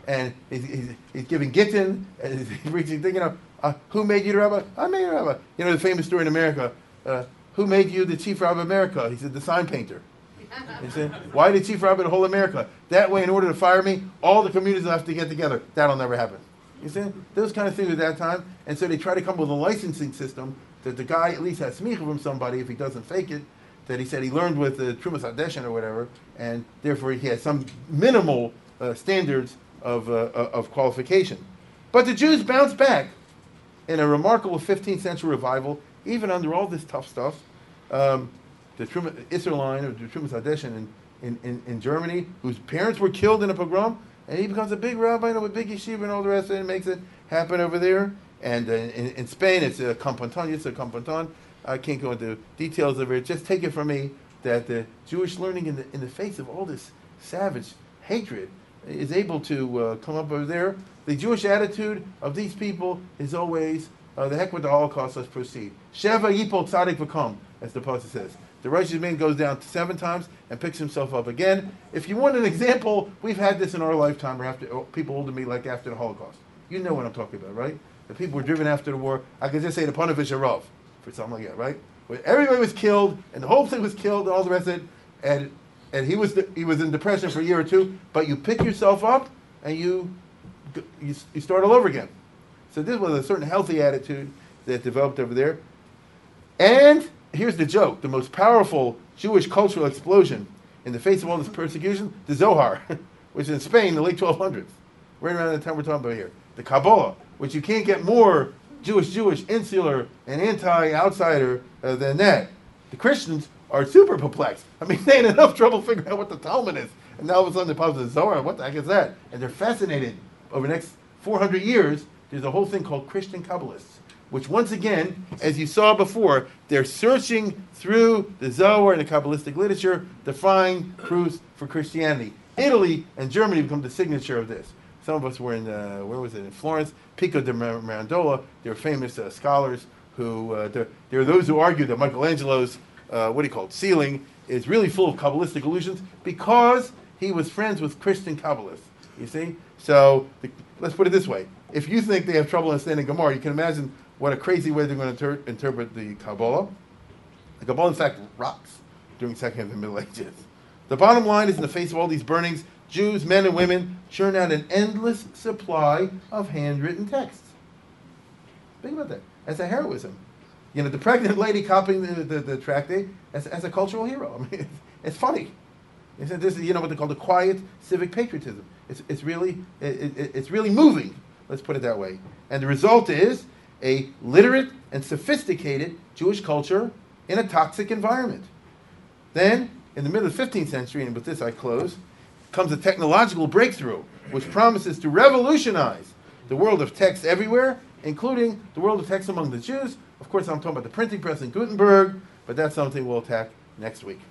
and he's, he's, he's giving Gittin, and he's, he's reaching, you know, uh, who made you the rabbi? I made you the rabbi. You know the famous story in America, uh, who made you the chief rabbi of America? He said, the sign painter. He said, why the chief rabbi of the whole America? That way, in order to fire me, all the communities will have to get together. That'll never happen. You see? Those kind of things at that time. And so they try to come up with a licensing system that the guy at least has smicha from somebody if he doesn't fake it, that he said he learned with the Trumas Hadeshen or whatever, and therefore he has some minimal uh, standards of, uh, of qualification. But the Jews bounced back in a remarkable fifteenth century revival, even under all this tough stuff. Um, the Truma, Isser line of the Trumas Hadeshen in, in, in, in Germany, whose parents were killed in a pogrom, and he becomes a big rabbi, you know, with big yeshiva and all the rest of it, and makes it happen over there. And uh, in, in Spain, it's a Componton, it's a Componton. I can't go into details of it. Just take it from me that the Jewish learning in the in the face of all this savage hatred is able to uh, come up over there. The Jewish attitude of these people is always, uh, the heck with the Holocaust, let's proceed. Sheva yipol tzadik v'kom, as the pasuk says. The righteous man goes down seven times and picks himself up again. If you want an example, we've had this in our lifetime, or after people older than me, like after the Holocaust. You know what I'm talking about, right? The people were driven after the war. I could just say the Ponevezh Rav, for something like that, right? Where everybody was killed, and the whole thing was killed, and all the rest of it, and and he was he was in depression for a year or two. But you pick yourself up, and you you, you start all over again. So this was a certain healthy attitude that developed over there. And here's the joke: the most powerful Jewish cultural explosion in the face of all this persecution, the Zohar, which is in Spain in the late twelve hundreds, right around the time we're talking about here. The Kabbalah, which you can't get more Jewish, Jewish, insular, and anti-outsider uh, than that. The Christians are super perplexed. I mean, they had enough trouble figuring out what the Talmud is. And now all of a sudden they pop the Zohar, what the heck is that? And they're fascinated. Over the next four hundred years, there's a whole thing called Christian Kabbalists, which once again, as you saw before, they're searching through the Zohar and the Kabbalistic literature to find proofs for Christianity. Italy and Germany become the signature of this. Some of us were in, uh, where was it, in Florence, Pico de Mirandola. They're famous uh, scholars who, uh, there are those who argue that Michelangelo's, uh, what do you call it, ceiling is really full of Kabbalistic allusions because he was friends with Christian Kabbalists, you see? So, the, let's put it this way. If you think they have trouble understanding Gemara, you can imagine what a crazy way they're going to inter- interpret the Kabbalah. The Kabbalah, in fact, rocks during the second and the Middle Ages. The bottom line is, in the face of all these burnings, Jews, men and women, churn out an endless supply of handwritten texts. Think about that. As a heroism. You know, the pregnant lady copying the, the, the tractate as, as a cultural hero. I mean, it's, it's funny. It's, this is, you know, what they call the quiet civic patriotism. It's, it's, really, it, it, it's really moving, let's put it that way. And the result is a literate and sophisticated Jewish culture in a toxic environment. Then, in the middle of the fifteenth century, and with this I close, comes a technological breakthrough which promises to revolutionize the world of text everywhere, including the world of text among the Jews. Of course, I'm talking about the printing press in Gutenberg, but that's something we'll attack next week.